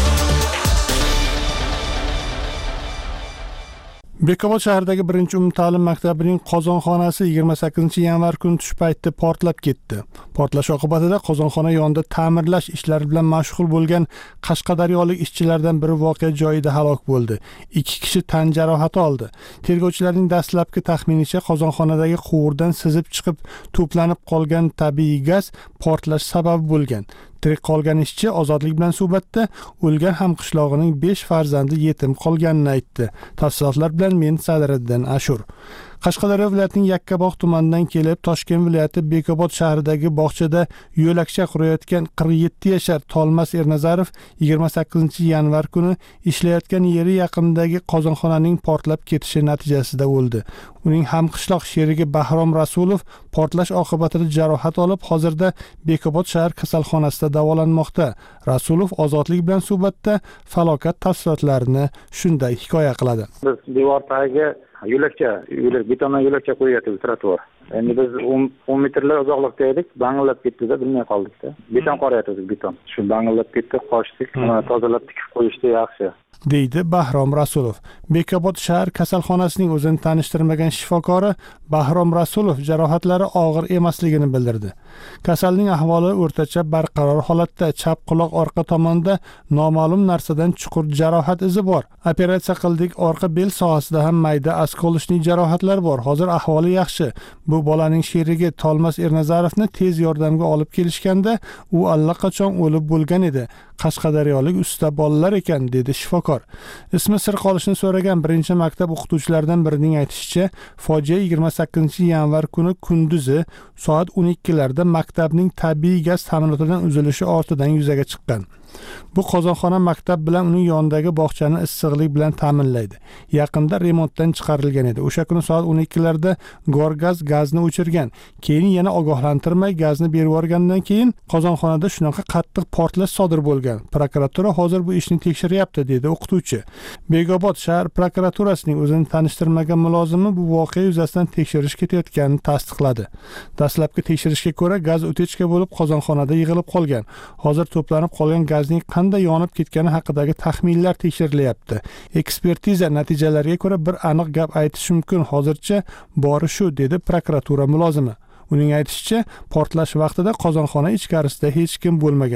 Bekobod shahridagi birinchi umumta'lim maktabining qozonxonasi yigirma sakkizinchi yanvar kuni tush payti portlab ketdi. Portlash oqibatida qozonxona yonida ta'mirlash ishlari bilan mashg'ul bo'lgan qashqadaryolik ishchilardan biri voqea joyida halok bo'ldi. Ikki kishi tan jarohati oldi. Tergovchilarning dastlabki taxminicha qozonxonadagi quvurdan sizib chiqib to'planib qolgan tabiiy gaz portlash sababi bo'lgan. Tirik qolgan ishchi Ozodlik bilan suhbatda o'lgan hamqishlog'ining besh farzandi yetim qolganini aytdi. Tafsilotlar bilan men Sadiriddin Ashur. Qashqadaryo viloyatining Yakkabog' tumanidan kelib Toshkent viloyati Bekobod shahridagi bog'chada yo'lakcha qurayotgan qirq yetti yashar Tolmas Ernazarov yigirma sakkizinchi yanvar kuni ishlayotgan yeri yaqinidagi qozonxonaning portlab ketishi natijasida o'ldi. Uning hamqishloq sherigi Bahrom Rasulov portlash oqibatida jarohat olib, hozirda Bekobod shahar kasalxonasida davolanmoqda. Rasulov Ozodlik bilan suhbatda falokat tafsilotlarini shunday hikoya qiladi. Biz devor tagiga yo'lakcha, yo'lak betondan yo'lakcha qo'yayotdik, trotuar. Endi biz o'n metrlar uzoqlikda edik, bang'illab ketdi-da, bilmay qoldik-da. Beton qorayotdik, beton. Shu bang'illab ketdi, qochdik, tozalab tikib qo'yishdi yaxshi. deydi Bahrom Rasulov. Bekobod shahar kasalxonasining o'zini tanishtirmagan shifokori Bahrom Rasulov jarohatlari og'ir emasligini bildirdi. Kasalning ahvoli o'rtacha barqaror holatda, chap quloq orqa tomonda noma'lum narsadan chuqur jarohat izi bor. Operatsiya qildik, orqa bel sohasida ham mayda askolishli jarohatlar bor. Hozir ahvoli yaxshi. Bu bolaning sherigi Tolmas Ernazarovni tez yordamga olib kelishganda, u allaqachon o'lib bo'lgan edi. Qashqadaryolik usta bolalar ekan, dedi shifokor. Ismi sir qolishini so'ragan birinchi maktab o'qituvchilaridan birining aytishicha, fojia yigirma sakkizinchi yanvar kuni kunduzi soat o'n ikkilarda maktabning tabiiy gaz ta'minotidan uzilishi ortidan yuzaga chiqqan. Bu qozonxona maktab bilan uning yonidagi bog'chani issiqlik bilan ta'minlaydi. Yaqinda remontdan chiqarilgan edi. O'sha kuni soat o'n ikkilarda gorgaz gazni o'chirgan. Keyin yana ogohlantirmay gazni berib yuborgandan keyin qozonxonada shunaqa qattiq portlash sodir bo'lgan. Prokuratura hozir bu ishni tekshiryapti, dedi o'qituvchi. Bekobod shahar prokuraturasining o'zini tanishtirmagan mulozimi bu voqea yuzasidan tekshirish ketayotganini tasdiqladi. Dastlabki tekshirishga ko'ra, gaz o'techka bo'lib qozonxonada yig'ilib qolgan. Hozir to'planib qolgan gazning qanday yonib ketgani haqidagi taxminlar tekshirilyapti. Ekspertiza natijalariga ko'ra bir aniq gap aytish mumkin. Hozircha bori shu, dedi prokuratura mulozimi. Uning aytishicha, portlash vaqtida qozonxona ichkarisida hech kim bo'lmagan.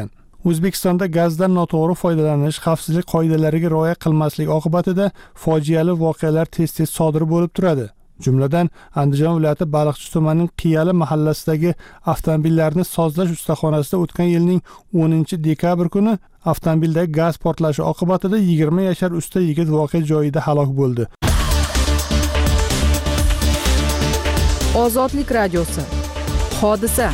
O'zbekistonda gazdan noto'g'ri foydalanish, xavfsizlik qoidalariga rioya qilmaslik oqibatida fojiali voqealar tez-tez sodir bo'lib turadi. Jumladan, Andijon viloyati Baliqchi tumanining Qiyali mahallasidagi avtomobillarni sozlash ustaxonasida o'tgan yilning o'ninchi dekabr kuni avtomobildagi gaz portlashi oqibatida yigirma yashar usta yigit voqea joyida halok bo'ldi. Ozodlik radiosi. Hodisa.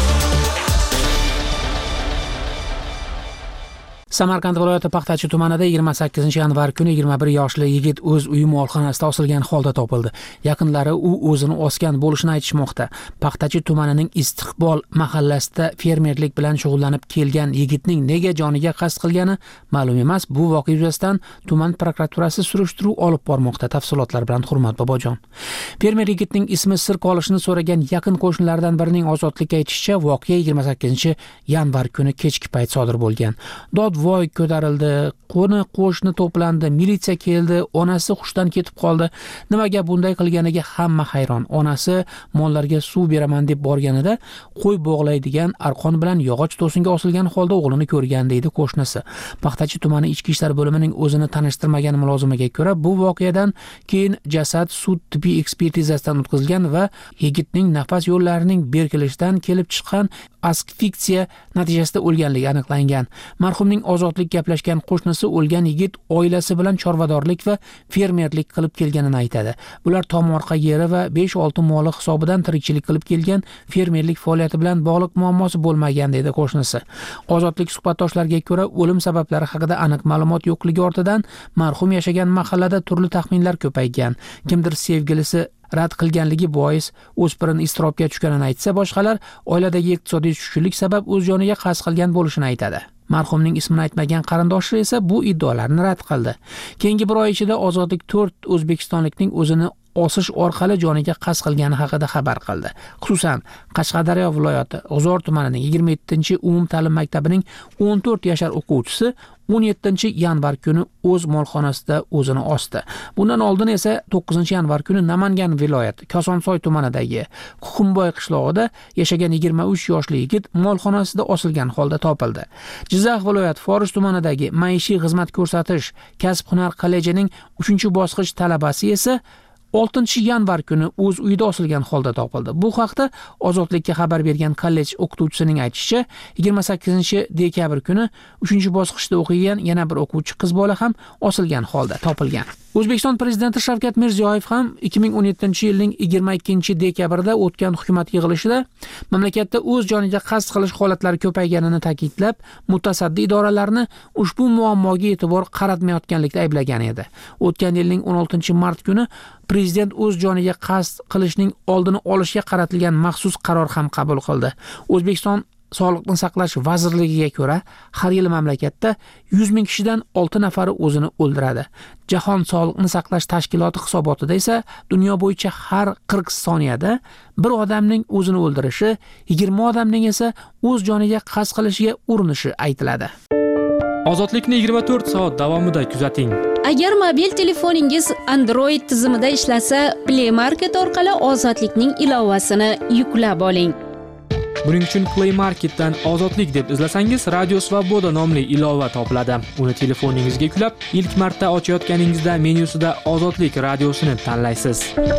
Samarqand viloyati Paxtachi tumanida yigirma sakkizinchi yanvar kuni yigirma bir yoshli yigit o'z uyi molxonasida osilgan holda topildi. Yaqinlari u o'zini osgan bo'lishini aytishmoqda. Paxtachi tumanining Istiqbol mahallasida fermerlik bilan shug'ullanib kelgan yigitning nega joniga qasd qilgani ma'lum emas. Bu voqea yuzasidan tuman prokuraturasi surishtiruv olib bormoqda. Tafsilotlar bilan Hurmat Bobojon. Fermer yigitning ismi sir qolishini so'ragan yaqin qo'shnilardan birining Ozodlikka aytishicha, voqea yigirma sakkizinchi yanvar kuni kechki payt sodir bo'lgan. Dod voy ko'tarildi, qo'ni qo'shni to'plandi, militsiya keldi, onasi hushdan ketib qoldi. Nimaga bunday qilganiga hamma hayron. Onasi mollarga suv beraman deb borganida qo'y bog'laydigan arqon bilan yog'och to'singa osilgan holda o'g'lini ko'rgan deydi qo'shnisi. Paxtachi tumani ichki ishlar bo'limining o'zini tanishtirmagan mulozimaga ko'ra, bu voqeadan keyin jasad sud tibbiy ekspertizasidan o'tkazilgan va yigitning nafas yo'llarining berkilishidan kelib chiqqan asfiksiya natijasida o'lganligi aniqlangan. Marhumning Ozodlik gaplashgan qo'shnisi o'lgan yigit oilasi bilan chorvadorlik va fermerlik qilib kelganini aytadi. Bular tomorqa yeri va besh olti moli hisobidan tirikchilik qilib kelgan, fermerlik faoliyati bilan bog'liq muammosi bo'lmagan dedi qo'shnisi. Ozodlik suhbatdoshlariga ko'ra, o'lim sabablari haqida aniq ma'lumot yo'qligi ortidan marhum yashagan mahallada turli taxminlar ko'paygan. Kimdir sevgilisi rad qilganligi bois o'spirin iztirobga tushganini aytsa, boshqalar oiladagi iqtisodiy tushkunlik sabab o'z joniga qasd qilgan bo'lishini aytadi. Marhumning ismini aytmagan qarindoshi esa bu iddaolarni rad qildi. Keyingi bir oy ichida Ozodlik to'rt o'zbekistonlikning o'zini osish orqali joniga qasd qilgani haqida xabar qildi. Xususan, Qashqadaryo viloyati G'uzor tumanining yigirma yettinchi umum ta'lim maktabining o'n to'rt yashar o'quvchisi o'n yettinchi yanvar kuni o'z molxonasida o'zini osdi. Bundan oldin esa to'qqizinchi yanvar kuni Namangan viloyati Kosonsoy tumanidagi Quxumboy qishlog'ida yashagan yigirma uch yoshli yigit molxonasida osilgan holda topildi. Jizzax viloyati Forish tumanidagi maishiy xizmat ko'rsatish kasb-hunar kollejining uchinchi bosqich talabasi esa oltinchi yanvar kuni o'z uyida osilgan holda topildi. Bu haqda Ozodlikka xabar bergan kollej o'qituvchisining aytishicha, yigirma sakkizinchi dekabr kuni uchinchi bosqichda o'qigan yana bir o'quvchi qiz bola ham osilgan holda topilgan. O'zbekiston prezidenti Shavkat Mirziyoyev ham ikki ming o'n yettinchi yilning yigirma ikkinchi dekabrda o'tgan hukumat yig'ilishida mamlakatda o'z joniga qasd qilish holatlari ko'payganini ta'kidlab, mutasaddi idoralarni ushbu muammoga e'tibor qaratmayotganlikda ayblagan edi. O'tgan yilning o'n oltinchi mart kuni prezident o'z joniga qasd qilishning oldini olishga qaratilgan maxsus qaror ham qabul qildi. O'zbekiston Sog'liqni saqlash vazirligiga ko'ra, har yili mamlakatda yuz ming kishidan olti nafari o'zini o'ldiradi. Jahon Sog'liqni saqlash tashkiloti hisobotida esa dunyo bo'yicha har qirq soniyada bir odamning o'zini o'ldirishi, yigirma odamning esa o'z joniga qasd qilishiga urinishi aytiladi. Ozodlikni yigirma to'rt soat davomida kuzating. Agar mobil telefoningiz Android tizimida ishlasa, Play Market orqali Ozodlikning ilovasini yuklab oling. Buning uchun Play Marketdan Ozodlik deb izlasangiz, Radio Svoboda nomli ilova topiladi. Uni telefoningizga yuklab, ilk marta ochayotganingizda menyusida Ozodlik radiosini tanlaysiz.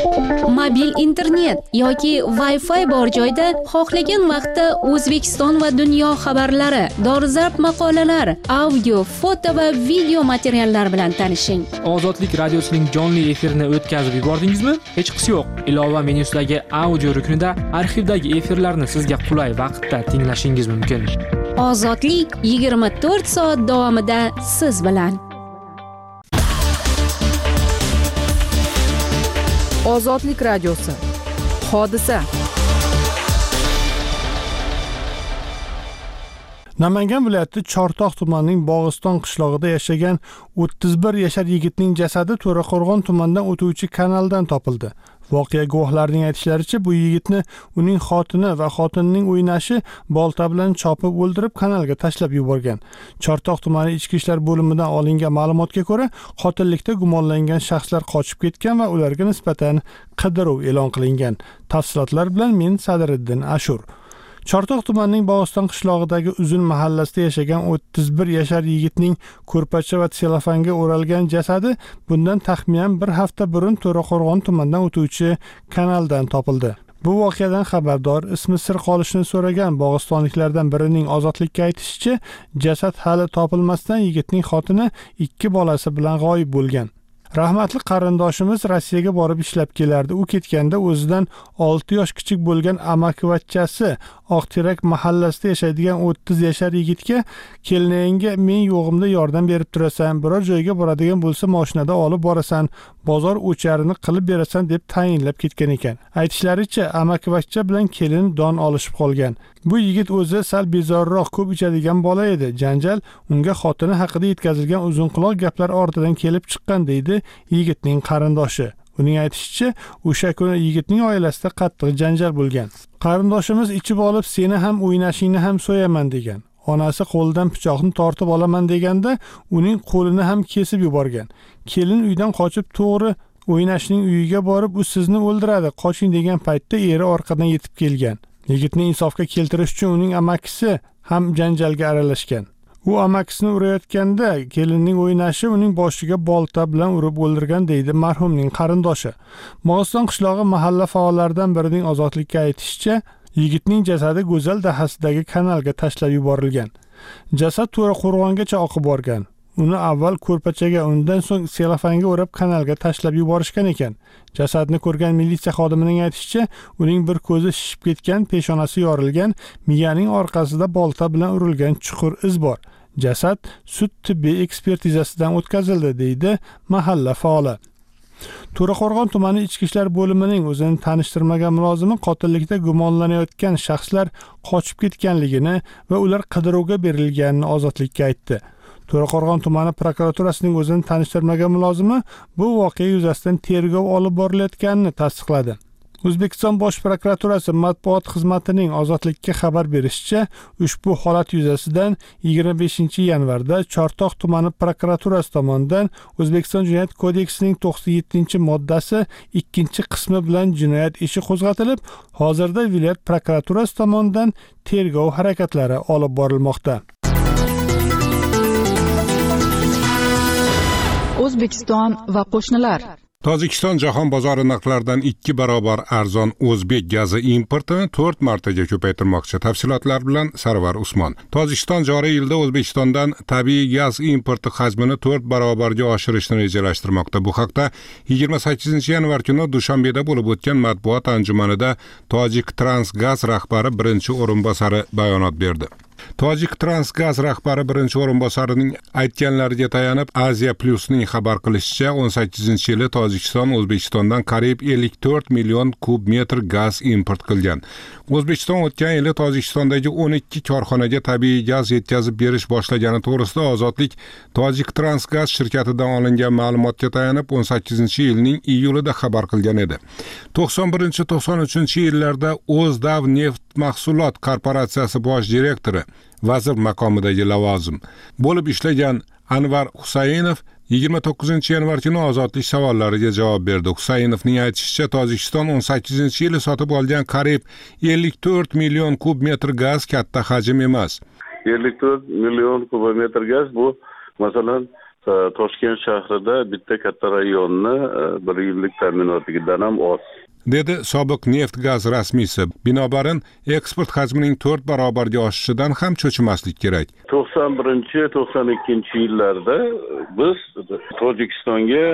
Mobil internet yoki Wi-Fi bor joyda xohlagan vaqtda O'zbekiston va dunyo xabarlari, dolzarb maqolalar, audio, foto va video materiallar bilan tanishing. Ozodlik radiosining jonli efirini o'tkazib yubordingizmi? Hech qisi yo'q. Ilova menyusidagi audio ruknida arxivdagi efirlarni sizga qulay vaqtda tinglashingiz mumkin. Ozodlik yigirma to'rt soat davomida siz bilan. Ozodlik radiosi. Hodisa. Namangan viloyati Chortoq tumanining Bog'iston qishlog'ida yashagan o'ttiz bir yashar yigitning jasadi To'raqo'rg'on tumanidan o'tuvchi kanaldan topildi. Voqea guvohlarining aytishlaricha, bu yigitni uning xotini va xotinining o'ynashi bolta bilan chopib o'ldirib kanalga tashlab yuborgan. Chortoq tumani ichki ishlar bo'limidan olingan ma'lumotga ko'ra, qotillikda gumonlangan shaxslar qochib ketgan va ularga nisbatan qidiruv e'lon qilingan. Tafsilotlar bilan men Sadriddin Ashur. Chortoq tumanining Bog'iston qishlog'idagi Uzun mahallasida yashagan o'ttiz bir yashar yigitning ko'rpacha va selofanga o'ralgan jasadi bundan taxminan bir hafta burun To'raqo'rg'on tumanidan o'tuvchi kanaldan topildi. Bu voqeadan xabardor ismi sir qolishini so'ragan bog'istonliklardan birining ozodlikka aytishicha, jasad hali topilmasdan yigitning xotini ikki bolasi bilan g'oyib bo'lgan. Rahmatli qarindoshimiz Rossiyaga borib ishlab kelardi. U ketganda o'zidan olti yosh kichik bo'lgan amakivachchasi Oqterak mahallasida yashaydigan o'ttiz yashar yigitga "Keliningga men yo'g'imda yordam berib turasan, biror joyga boradigan bo'lsa mashinada olib borasan, bozor o'charini qilib berasan" deb tayinlab ketgan ekan. Aytishlaricha, amakivachcha bilan kelin don olishib qolgan. Bu yigit o'zi sal bezoriroq, ko'p ichadigan bola edi. Janjal unga xotini haqida yetkazilgan uzun quloq gaplar ortidan kelib chiqqan deydi yigitning qarindoshi. Uning aytishicha, o'sha kuni yigitning oilasida qattiq janjal bo'lgan. Qarindoshimiz ichib olib, "Seni ham o'ynashingni ham so'yaman" degan. Onasi qo'lidan pichoqni tortib olaman deganda, uning qo'lini ham kesib yuborgan. Kelin uydan qochib to'g'ri o'ynashning uyiga borib, "U sizni o'ldiradi, qoching" degan paytda eri orqadan yetib kelgan. Yigitni insofga keltirish uchun uning amakisi ham janjalga aralashgan. U amakisini urayotganda kelinning o'ynashi uning boshiga bolta bilan urib o'ldirgan deydi marhumning qarindoshi. Bog'iston qishlog'i mahalla faollaridan birining ozodlikka aytishicha, yigitning jasadi Go'zal dahasidagi kanalga tashlab yuborilgan. Jasad To'raqo'rg'ongacha oqib borgan. Uni avval ko'rpachaga, undan so'ng selofanga o'rab kanalga tashlab yuborishgan ekan. Jasadni ko'rgan militsiya xodimining aytishicha, uning bir ko'zi shishib ketgan, peshonasi yorilgan, miyaning orqasida bolta bilan urilgan chuqur iz bor. Jasad sud tibbiy ekspertizasidan o'tkazildi deydi mahalla faoli. To'raqo'rg'on tumani ichki ishlar bo'limining o'zini tanishtirmagan mulozimi qotillikda gumonlanayotgan shaxslar qochib ketganligini va ular qidiruvga berilganini ozodlikka aytdi. To'raqo'rg'on tumani prokuraturasining o'zini tanishtirmagan mulozimi bu voqea yuzasidan tergov olib borilayotganini tasdiqladi. O'zbekiston Bosh prokuraturasi matbuot xizmatining ozodlikka xabar berishicha, ushbu holat yuzasidan yigirma beshinchi yanvarda Chortoq tumani prokuraturasi tomonidan O'zbekiston Jinoyat kodeksining to'qson yettinchi moddasi ikkinchi qismi bilan jinoyat ishi qo'zg'atilib, hozirda viloyat prokuraturasi tomonidan tergov harakatlari olib borilmoqda. O'zbekiston va qo'shnilar. Tojikiston jahon bozori narxlaridan ikki barobar arzon o'zbek gazi importini to'rt martaga ko'paytirmoqchi. Tafsilotlar bilan Sarvar Usmon. Tojikiston joriy yilda O'zbekistondan tabiiy gaz importi hajmini to'rt barobarga oshirishni rejalashtirmoqda. Bu haqda yigirma sakkizinchi yanvar kuni Dushanbeda bo'lib o'tgan matbuot anjumanida Tojik Transgaz rahbari birinchi o'rinbosari bayonot berdi. Tojik Transgaz rahbari birinchi o'rinbosarining aytganlariga tayanib, Aziya Plus'ning xabar qilishicha, o'n sakkizinchi yili Tojikiston O'zbekistondan qariyb ellik to'rt million kub metr gaz import qilgan. O'zbekiston o'tgan yili Tojikistondagi o'n ikki korxonaga tabiiy gaz yetkazib berish boshlagani to'g'risida Ozodlik Tojik Transgaz shirkatidan olingan ma'lumotga tayanib, o'n sakkizinchi yilning iyulida xabar qilgan edi. to'qson birinchi to'qson uchinchi yillarda O'zdav neft mahsulot korporatsiyasi bosh direktori, vazir maqomidagi lavozim bo'lib ishlagan Anvar Husaynov yigirma to'qqizinchi yanvar kuni ozodlik savollariga javob berdi. Husaynovning aytishicha, Tojikiston o'n sakkizinchi yili sotib olgan qariyb ellik to'rt million kub metr gaz katta hajm emas. ellik to'rt million kub metr gaz bu, masalan, Toshkent shahrida bitta katta rayonni bir yillik ta'minotidan ham oz, dedi sobiq neft gaz rasmiysi. Binobarin, eksport hajmining to'rt barobarga oshishidan ham cho'chimaslik kerak. to'qson birinchi to'qson ikkinchi yillarda biz Tojikistonga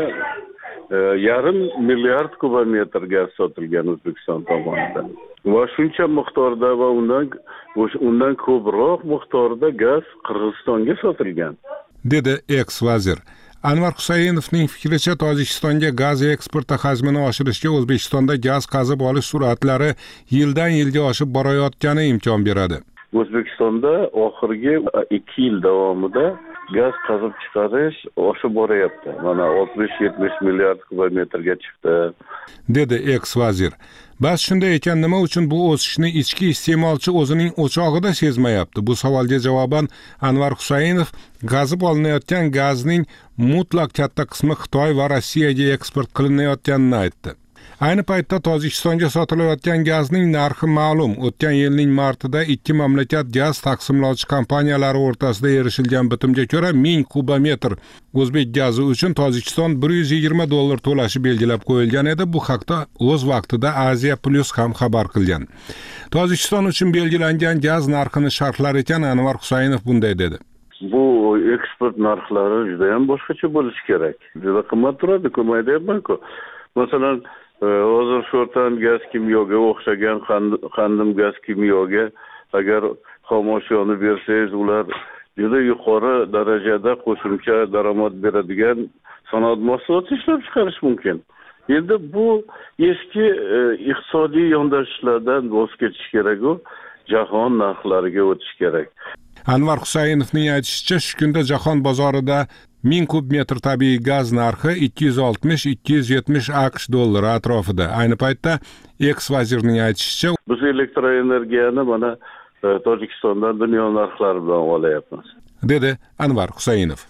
e, yarim milliard kubometr gaz sotilgan O'zbekiston tomonidan. Va shuncha miqdorda va undan undan ko'proq miqdorda gaz Qirg'izistonga sotilgan, dedi eks-vazir. Anvar Husaynovning fikricha, Tojikistonga gaz eksporti hajmini oshirishga O'zbekistonda gaz qazib olish sur'atlari yildan yilga oshib borayotgani imkon beradi. O'zbekistonda oxirgi ikki yil davomida gaz qazib chiqarish oshib boryapti. Mana oltmish yetmish milliard kubometrga chiqdi, dedi eks-vazir. Bas shunday ekan, nima uchun bu o'sishni ichki iste'molchi o'zining o'chog'ida sezmayapti? Bu savolga javoban Anvar Husaynov gazib olinayotgan gazning mutlaq katta qismi Xitoy va Rossiyaga eksport qilinayotganini aytdi. Ayni paytda Tojikistonga sotilayotgan gazning narxi ma'lum. O'tgan yilning martida ikki mamlakat gaz taqsimlovchi kompaniyalari o'rtasida erishilgan bitimga ko'ra ming kubometr o'zbek gazi uchun Tojikiston bir yuz yigirma dollar to'lashi belgilab qo'yilgan edi. Bu haqda o'z vaqtida Asia Plus ham xabar qilgan. Tojikiston uchun belgilangan gaz narxini sharhlar ekan Anvar Husaynov bunday dedi. Bu eksport narxlari juda ham boshqacha bo'lishi kerak. Juda qimmat turadi, ko'mayapman-ku. Masalan, hozir sho'rtan gaz kimyoga o'xshagan qandim gaz kimyoga agar xomashyoni bersangiz, ular juda yuqori darajada qo'shimcha daromad beradigan sanoat mahsuloti ishlab chiqarish mumkin. Endi bu eski iqtisodiy yondashishlardan voz kechish kerak-ku, jahon narxlariga o'tish kerak. Anvar Husaynovning aytishicha, shu kunda jahon bozorida ming kub metr tabiiy gaz narxi ikki yuz oltmish ikki yuz yetmish AQSh dollari atrofida. Ayni paytda eks vazirning aytishicha, biz elektroenergiyani mana Tojikistondan dunyo narxlari bilan olyapmiz, dedi Anvar Husaynov.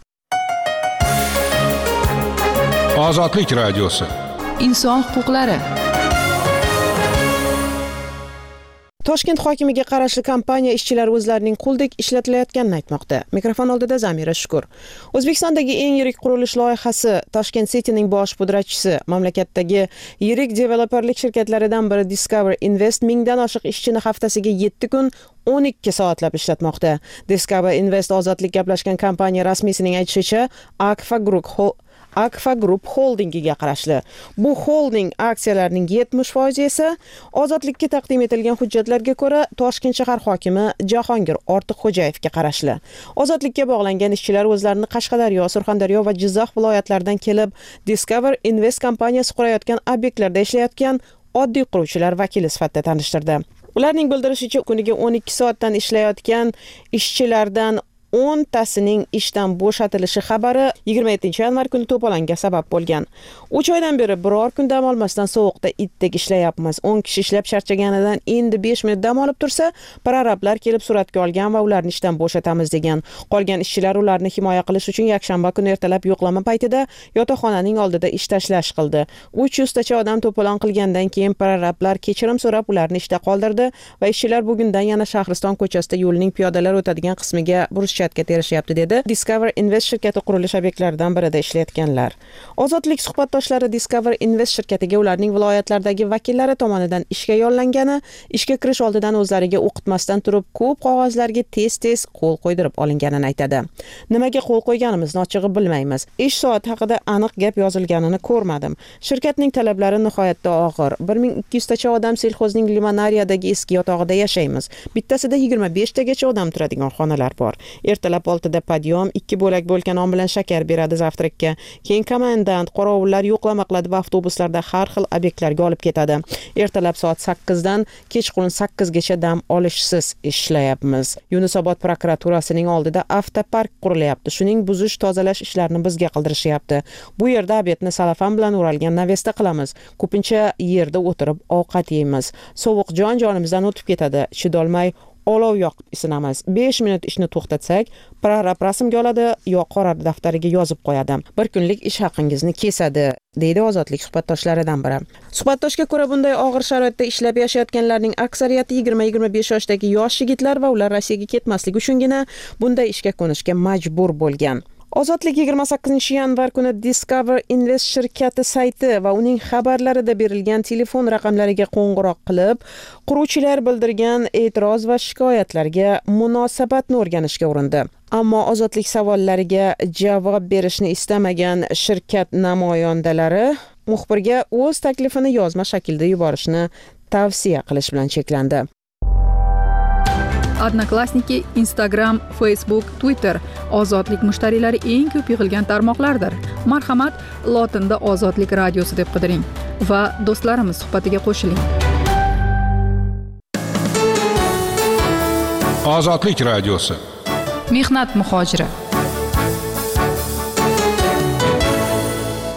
Ozodlik radiosi. Inson huquqlari. Toshkent hokimiga qarashli kompaniya ishchilari o'zlarining quldek ishlatilayotganini aytmoqda. Mikrofon oldida Zamira Shukur. O'zbekistondagi eng yirik qurilish loyihasi Toshkent City'ning bosh pudratchisi, mamlakatdagi yirik developerlik shirkatlaridan biri Discover Invest mingdan oshiq ishchini haftasiga yetti kun o'n ikki soatlab ishlatmoqda. Discover Invest ozodlik gaplashgan kompaniya rasmiysining aytishicha, Akfa Group Akfa Group holdingiga qarashli. Bu holding aksiyalarining yetmish foizi esa ozodlikka taqdim etilgan hujjatlarga ko'ra Toshkent shahar hokimi Jahongir Ortiqxo'jayevga qarashli. Ozodlikka bog'langan ishchilar o'zlarini Qashqadaryo, Surxondaryo va Jizzax viloyatlaridan kelib, Discover Invest kompaniyasi qurayotgan obyektlarda ishlayotgan oddiy quruvchilar vakili sifatida tanishtirdi. Ularning bildirishicha, kuniga o'n ikki soatdan ishlayotgan ishchilardan o'ntasining ishdan bo'shatilishi xabari yigirma yettinchi yanvar kuni to'polonga sabab bo'lgan. uch oydan beri biror kun dam olmasdan sovuqda itdek ishlayapmiz. o'n kishi ishlab charchaganidan endi besh minut dam olib tursa, prorablar kelib suratga olgan va ularni ishdan bo'shatamiz degan. Qolgan ishchilar ularni himoya qilish uchun yakshanba kuni ertalab yo'qlama paytida yotoqxonaning oldida ish tashlash qildi. uch yuz tacha odam to'polon qilgandan keyin prorablar kechirim so'rab ularni ishda qoldirdi va ishchilar bugundan yana Shahriston ko'chasida yo'lning piyodalar o'tadigan qismiga burish terishyapti, dedi Discover Invest shirkati qurilish obyektlaridan birida ishlayotganlar. Ozodlik suhbatdoshlari Discover Invest shirkatiga ularning viloyatlardagi vakillari tomonidan ishga yollangani, ishga kirish oldidan o'zlariga o'qitmasdan turib ko'p qog'ozlarga tez-tez qo'l qo'ydirib olinganini aytadi. Nimaga qo'l qo'yganimizni ochig'i bilmaymiz. Ish soati haqida aniq gap yozilganini ko'rmadim. Shirkatning talablari nihoyatda og'ir. bir ming ikki yuz tacha odam selxozning Limonariyadagi eski yotog'ida yashaymiz. Bittasida yigirma besh tagacha odam turadigan xonalar bor. Ertalab oltida padyom, ikki bo'lak bo'lgan non bilan shakar beradi zavtrakka. Keyin komandant, qorovullar yo'qlama qiladi va avtobuslarda har xil obyektlarga olib ketadi. Ertalab soat sakkizdan kechqurun sakkizgacha dam olishsiz ishlayapmiz. Yunusobod prokuraturasining oldida avtopark qurilyapti. Shuning buzish, tozalash ishlarini bizga qildirishyapti. Bu yerda obyektni salafan bilan o'ralgan navesta qilamiz. Ko'pincha yerda o'tirib ovqat yeymiz. Sovuq jon jonimizdan o'tib ketadi. Chidolmay olov yoqib isinamiz. besh minut ishni to'xtatsak, prorab rasmga oladi yo qora daftariga yozib qo'yadi. Bir kunlik ish haqingizni kesadi, deydi ozodlik suhbatdoshlaridan biri. Suhbatdoshga ko'ra, bunday og'ir sharoitda ishlab yashayotganlarning aksariyati yigirma yigirma besh yoshdagi yosh yigitlar va ular Rossiyaga ketmaslik uchungina bunday ishga qo'nishga majbur bo'lgan. Ozodlik yigirma sakkizinchi yanvar kuni Discover Invest shirkati sayti va uning xabarlarida berilgan telefon raqamlariga qo'ng'iroq qilib, quruvchilar bildirgan e'tiroz va shikoyatlarga munosabatni o'rganishga urindi. Ammo ozodlik savollariga javob berishni istamagan shirkat namoyandalari muxbirga o'z taklifini yozma shaklda yuborishni tavsiya qilish bilan cheklandi. Odnoklassniki, Instagram, Facebook, Twitter ozodlik mushtariylari eng ko'p yig'ilgan tarmoqlardir. Marhamat, lotinda Ozodlik radiosi deb qidiring va do'stlarimiz suhbatiga qo'shiling. Ozodlik radiosi. Mehnat muhojiri.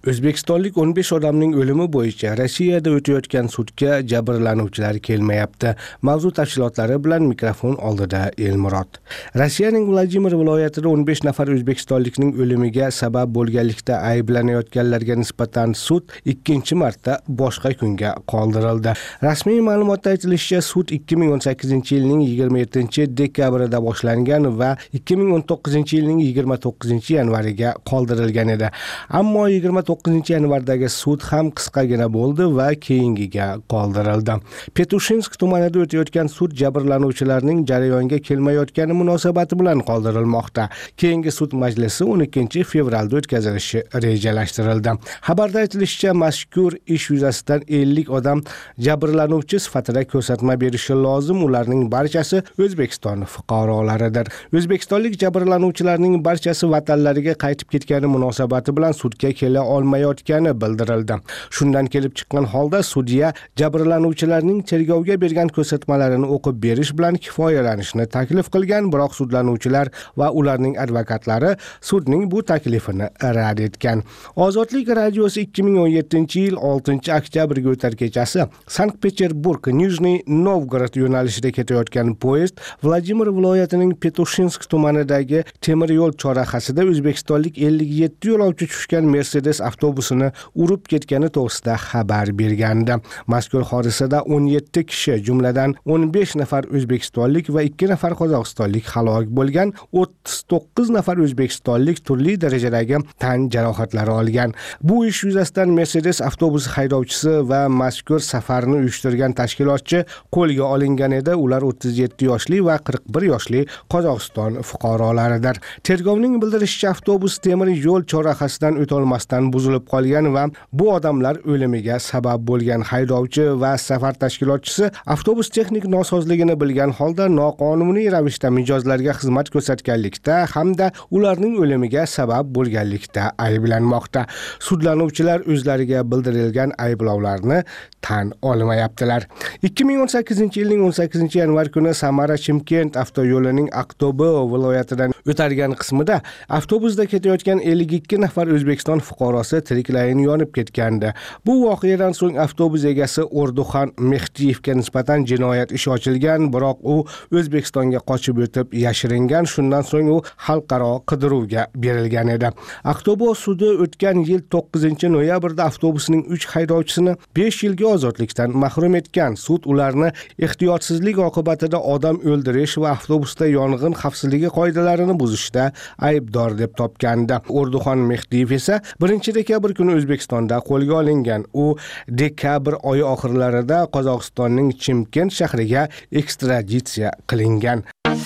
O'zbekistonlik o'n besh odamning o'limi bo'yicha Rossiyada o'tayotgan sudga jabrlanuvchilar kelmayapti. Mavzu tafsilotlari bilan mikrofon oldida Elmurod. Rossiyaning Vladimir viloyatida o'n besh nafar o'zbekistonlikning o'limiga sabab bo'lganlikda ayblanayotganlarga nisbatan sud ikkinchi marta boshqa kunga qoldirildi. Rasmiy ma'lumotda aytilishicha, sud ikki ming o'n sakkizinchi yilning yigirma yettinchi dekabrida boshlangan va ikki ming o'n to'qqizinchi yilning yigirma to'qqizinchi yanvariga qoldirilgan edi. Ammo yigirma to'qqizinchi yanvardagi sud ham qisqagina bo'ldi va keyingiga qoldirildi. Petushinsk tumanida o'tayotgan sud jabrlanuvchilarning jarayonga kelmayotgani munosabati bilan qoldirilmoqda. Keyingi sud majlisi o'n ikkinchi fevralda o'tkazilishi rejalashtirildi. Xabarda aytilishicha, mazkur ish yuzasidan ellik odam jabrlanuvchi sifatida ko'rsatma berishi lozim. Ularning barchasi O'zbekiston fuqarolaridir. O'zbekistonlik jabrlanuvchilarning barchasi vatanlariga qaytib ketgani munosabati bilan sudga kela olmayotgani bildirildi. Shundan kelib chiqqan holda sudya jabrlanuvchilarning tergovga bergan ko'rsatmalarini o'qib berish bilan kifoyalanishni taklif qilgan, biroq sudlanuvchilar va ularning advokatlari sudning bu taklifini rad etgan. Ozodlik radiosi ikki ming o'n yettinchi yil oltinchi oktyabrga o'tar kechasi Sankt-Peterburg Nijniy Novgorod yo'nalishida ketayotgan poyezd Vladimir viloyatining Petushinsk tumanidagi temir yo'l chorrahasida o'zbekistonlik ellik yetti yo'lovchi tushgan Mercedes avtobusini urib ketgani to'g'risida xabar bergandi. Mazkur hodisada o'n yetti kishi, jumladan o'n besh nafar o'zbekistonlik va ikki nafar qozog'istonlik halok bo'lgan, o'ttiz to'qqiz nafar o'zbekistonlik turli darajadagi tan jarohatlari olgan. Bu ish yuzasidan Mercedes avtobusi haydovchisi va mazkur safarni uyushtirgan tashkilotchi qo'lga olingan edi. Ular o'ttiz yetti yoshli va qirq bir yoshli Qozog'iston fuqarolaridir. Tergovning bildirishicha, avtobus temir yo'l chorrahasidan o'tolmasdan buzilib qolgan va bu odamlar o'limiga sabab bo'lgan. Haydovchi va safar tashkilotchisi avtobus texnik nosozligini bilgan holda noqonuniy ravishda mijozlarga xizmat ko'rsatganlikda hamda ularning o'limiga sabab bo'lganlikda ayblanmoqda. Sudlanuvchilar o'zlariga bildirilgan ayblovlarni tan olmayaptilar. ikki ming o'n sakkizinchi yilning o'n sakkizinchi yanvar kuni Samara-Chimkent avtoyo'lining Aqto'be viloyatidan o'targan qismida avtobusda ketayotgan ellik ikki nafar O'zbekiston fuqarosi tiriklayin yonib ketgandi. Bu voqeadan so'ng avtobus egasi O'rduxon Mehdiyevga nisbatan jinoyat ishi ochilgan, biroq u O'zbekistonga qochib o'tib yashiringan. Shundan so'ng u xalqaro qidiruvga berilgan edi. Aqto'be sudi o'tgan yil to'qqizinchi noyabrda avtobusning uch haydovchisini besh yilga ozodlikdan mahrum etgan. Sud ularni ehtiyotsizlik oqibatida odam o'ldirish va avtobusda yong'in xavfsizligi qoidalarini buzishda aybdor deb topgandi. O'rduxon Mehdiyev esa birinchi dekabr kuni O'zbekistonda qo'lga olingan. U dekabr oyi oxirlarida Qozog'istonning Chimkent shahriga ekstraditsiya qilingan.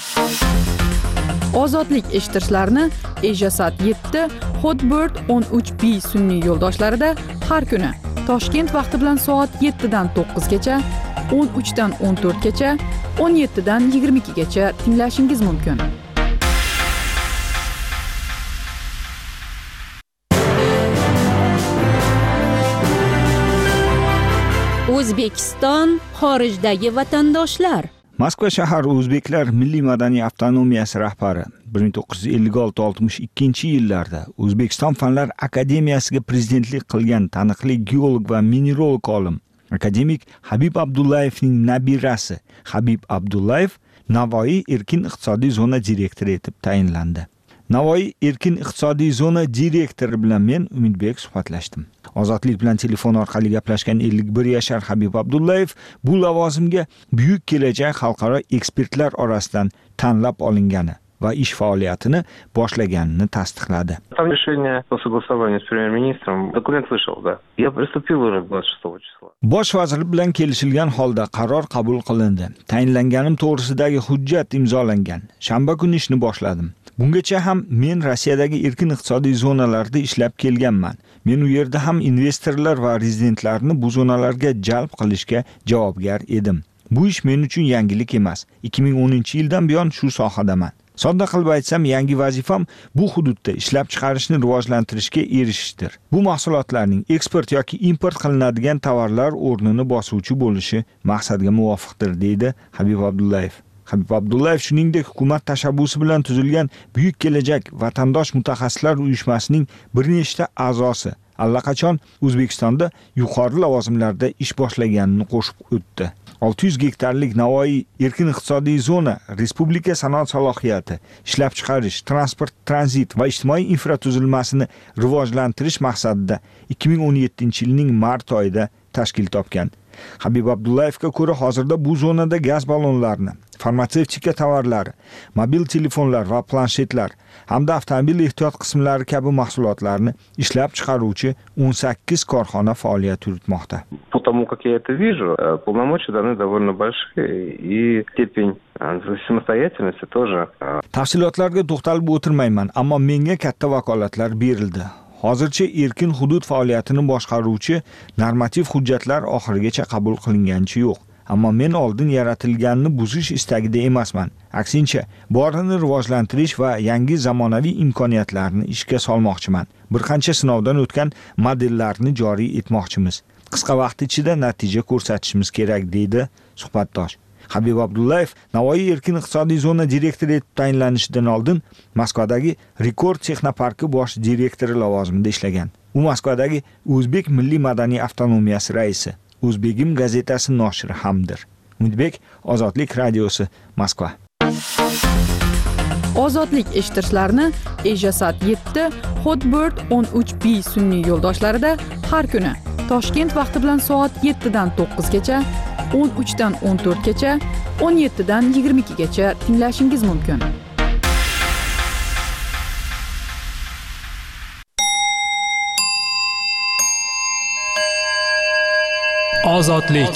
Ozodlik eshittirishlarni Ejasat yetti, Hotbird o'n uch B sun'iy yo'ldoshlarida har kuni Toshkent vaqti bilan soat yettidan to'qqizgacha, o'n uchdan o'n to'rtgacha, o'n yettidan yigirma ikkigacha tinglashingiz mumkin. O'zbekiston xorijdagi vatandoshlar. Moskva shahar o'zbeklar milliy madaniy avtonomiyasi rahbari bir ming to'qqiz yuz ellik olti oltmish ikkinchi yillarda O'zbekiston Fanlar akademiyasiga prezidentlik qilgan taniqli geolog va mineralog olim akademik Habib Abdullayevning nabirasi Habib Abdullayev Navoiy erkin iqtisodiy zona direktori etib tayinlandi. Navoiy erkin iqtisodiy zona direktori bilan men Umidbek suhbatlashdim. Ozodlik bilan telefon orqali gaplashgan ellik bir yashar Habib Abdullayev bu lavozimga buyuk kelajak xalqaro ekspertlar orasidan tanlab olingani va ish faoliyatini boshlaganini tasdiqladi. Там решение по согласованию с премьер-министром, документ вышел, да. Я приступил уже двадцать шестого числа. Bosh vazir bilan kelishilgan holda qaror qabul qilindi. Tayinlanganim to'g'risidagi hujjat imzolangan. Shanba kuni ishni boshladim. Bungacha ham men Rossiyadagi erkin iqtisodiy zonalarda ishlab kelganman. Men u yerda ham investorlar va rezidentlarni bu zonalarga jalb qilishga javobgar edim. Bu ish men uchun yangilik emas. ikki ming o'ninchi yildan buyon shu sohadaman. Sodda qilib aytsam, yangi vazifam bu hududda ishlab chiqarishni rivojlantirishga erishishdir. Bu mahsulotlarning eksport yoki import qilinadigan tovarlar o'rnini bosuvchi bo'lishi maqsadga muvofiqdir, deydi Habib Abdullayev. Habib Abdullayev shuningdek hukumat tashabbusi bilan tuzilgan Buyuk kelajak vatandosh mutaxassislar uyushmasining bir nechta a'zosi allaqachon O'zbekistonda yuqori lavozimlarda ish boshlaganini qo'shib o'tdi. olti yuz gektarlik Navoiy erkin iqtisodiy zona respublika sanoat salohiyati, ishlab chiqarish, transport, tranzit va ijtimoiy infratuzilmasini rivojlantirish maqsadida ikki ming o'n yettinchi yilning mart oyida tashkil topgan. Habib Abdullayevga ko'ra, hozirda bu zonada gaz ballonlarini, farmatsevtika tovarlari, mobil telefonlar va planshetlar hamda avtomobil ehtiyot qismlari kabi mahsulotlarni ishlab chiqaruvchi o'n sakkiz korxona faoliyat yuritmoqda. Потому как я это вижу, полномочия даны довольно большие и степень самостоятельности тоже. Tafsilotlarga to'xtalib o'tirmayman, ammo menga katta vakolatlar berildi. Hozircha erkin hudud faoliyatini boshqaruvchi normativ hujjatlar oxirigacha qabul qilinganicha yo'q. Ammo men oldin yaratilganini buzish istagida emasman. Aksincha, borini rivojlantirish va yangi zamonaviy imkoniyatlarni ishga solmoqchiman. Bir qancha sinovdan o'tgan modellarni joriy etmoqchimiz. Qisqa vaqt ichida natija ko'rsatishimiz kerak, deydi suhbatdosh. Habib Abdullayev Navoiy erkin iqtisodiy zona direktori etib tayinlanishidan oldin Moskvadagi Rekord texnoparki bosh direktori lavozimida ishlagan. U Moskvadagi O'zbek milliy madaniy avtonomiyasi raisi, O'zbegim gazetasi noshiri hamdir. Umidbek, Ozodlik radiosi, Moskva. Ozodlik eshittirishlarni Ejasat yetti, Hotbird o'n uch B sun'iy yo'ldoshlarida har kuni Toshkent vaqti bilan soat yettidan to'qqizgacha, o'n uchdan o'n to'rtgacha, o'n yettidan yigirma ikkigacha tinglashingiz mumkin. Ozodlik.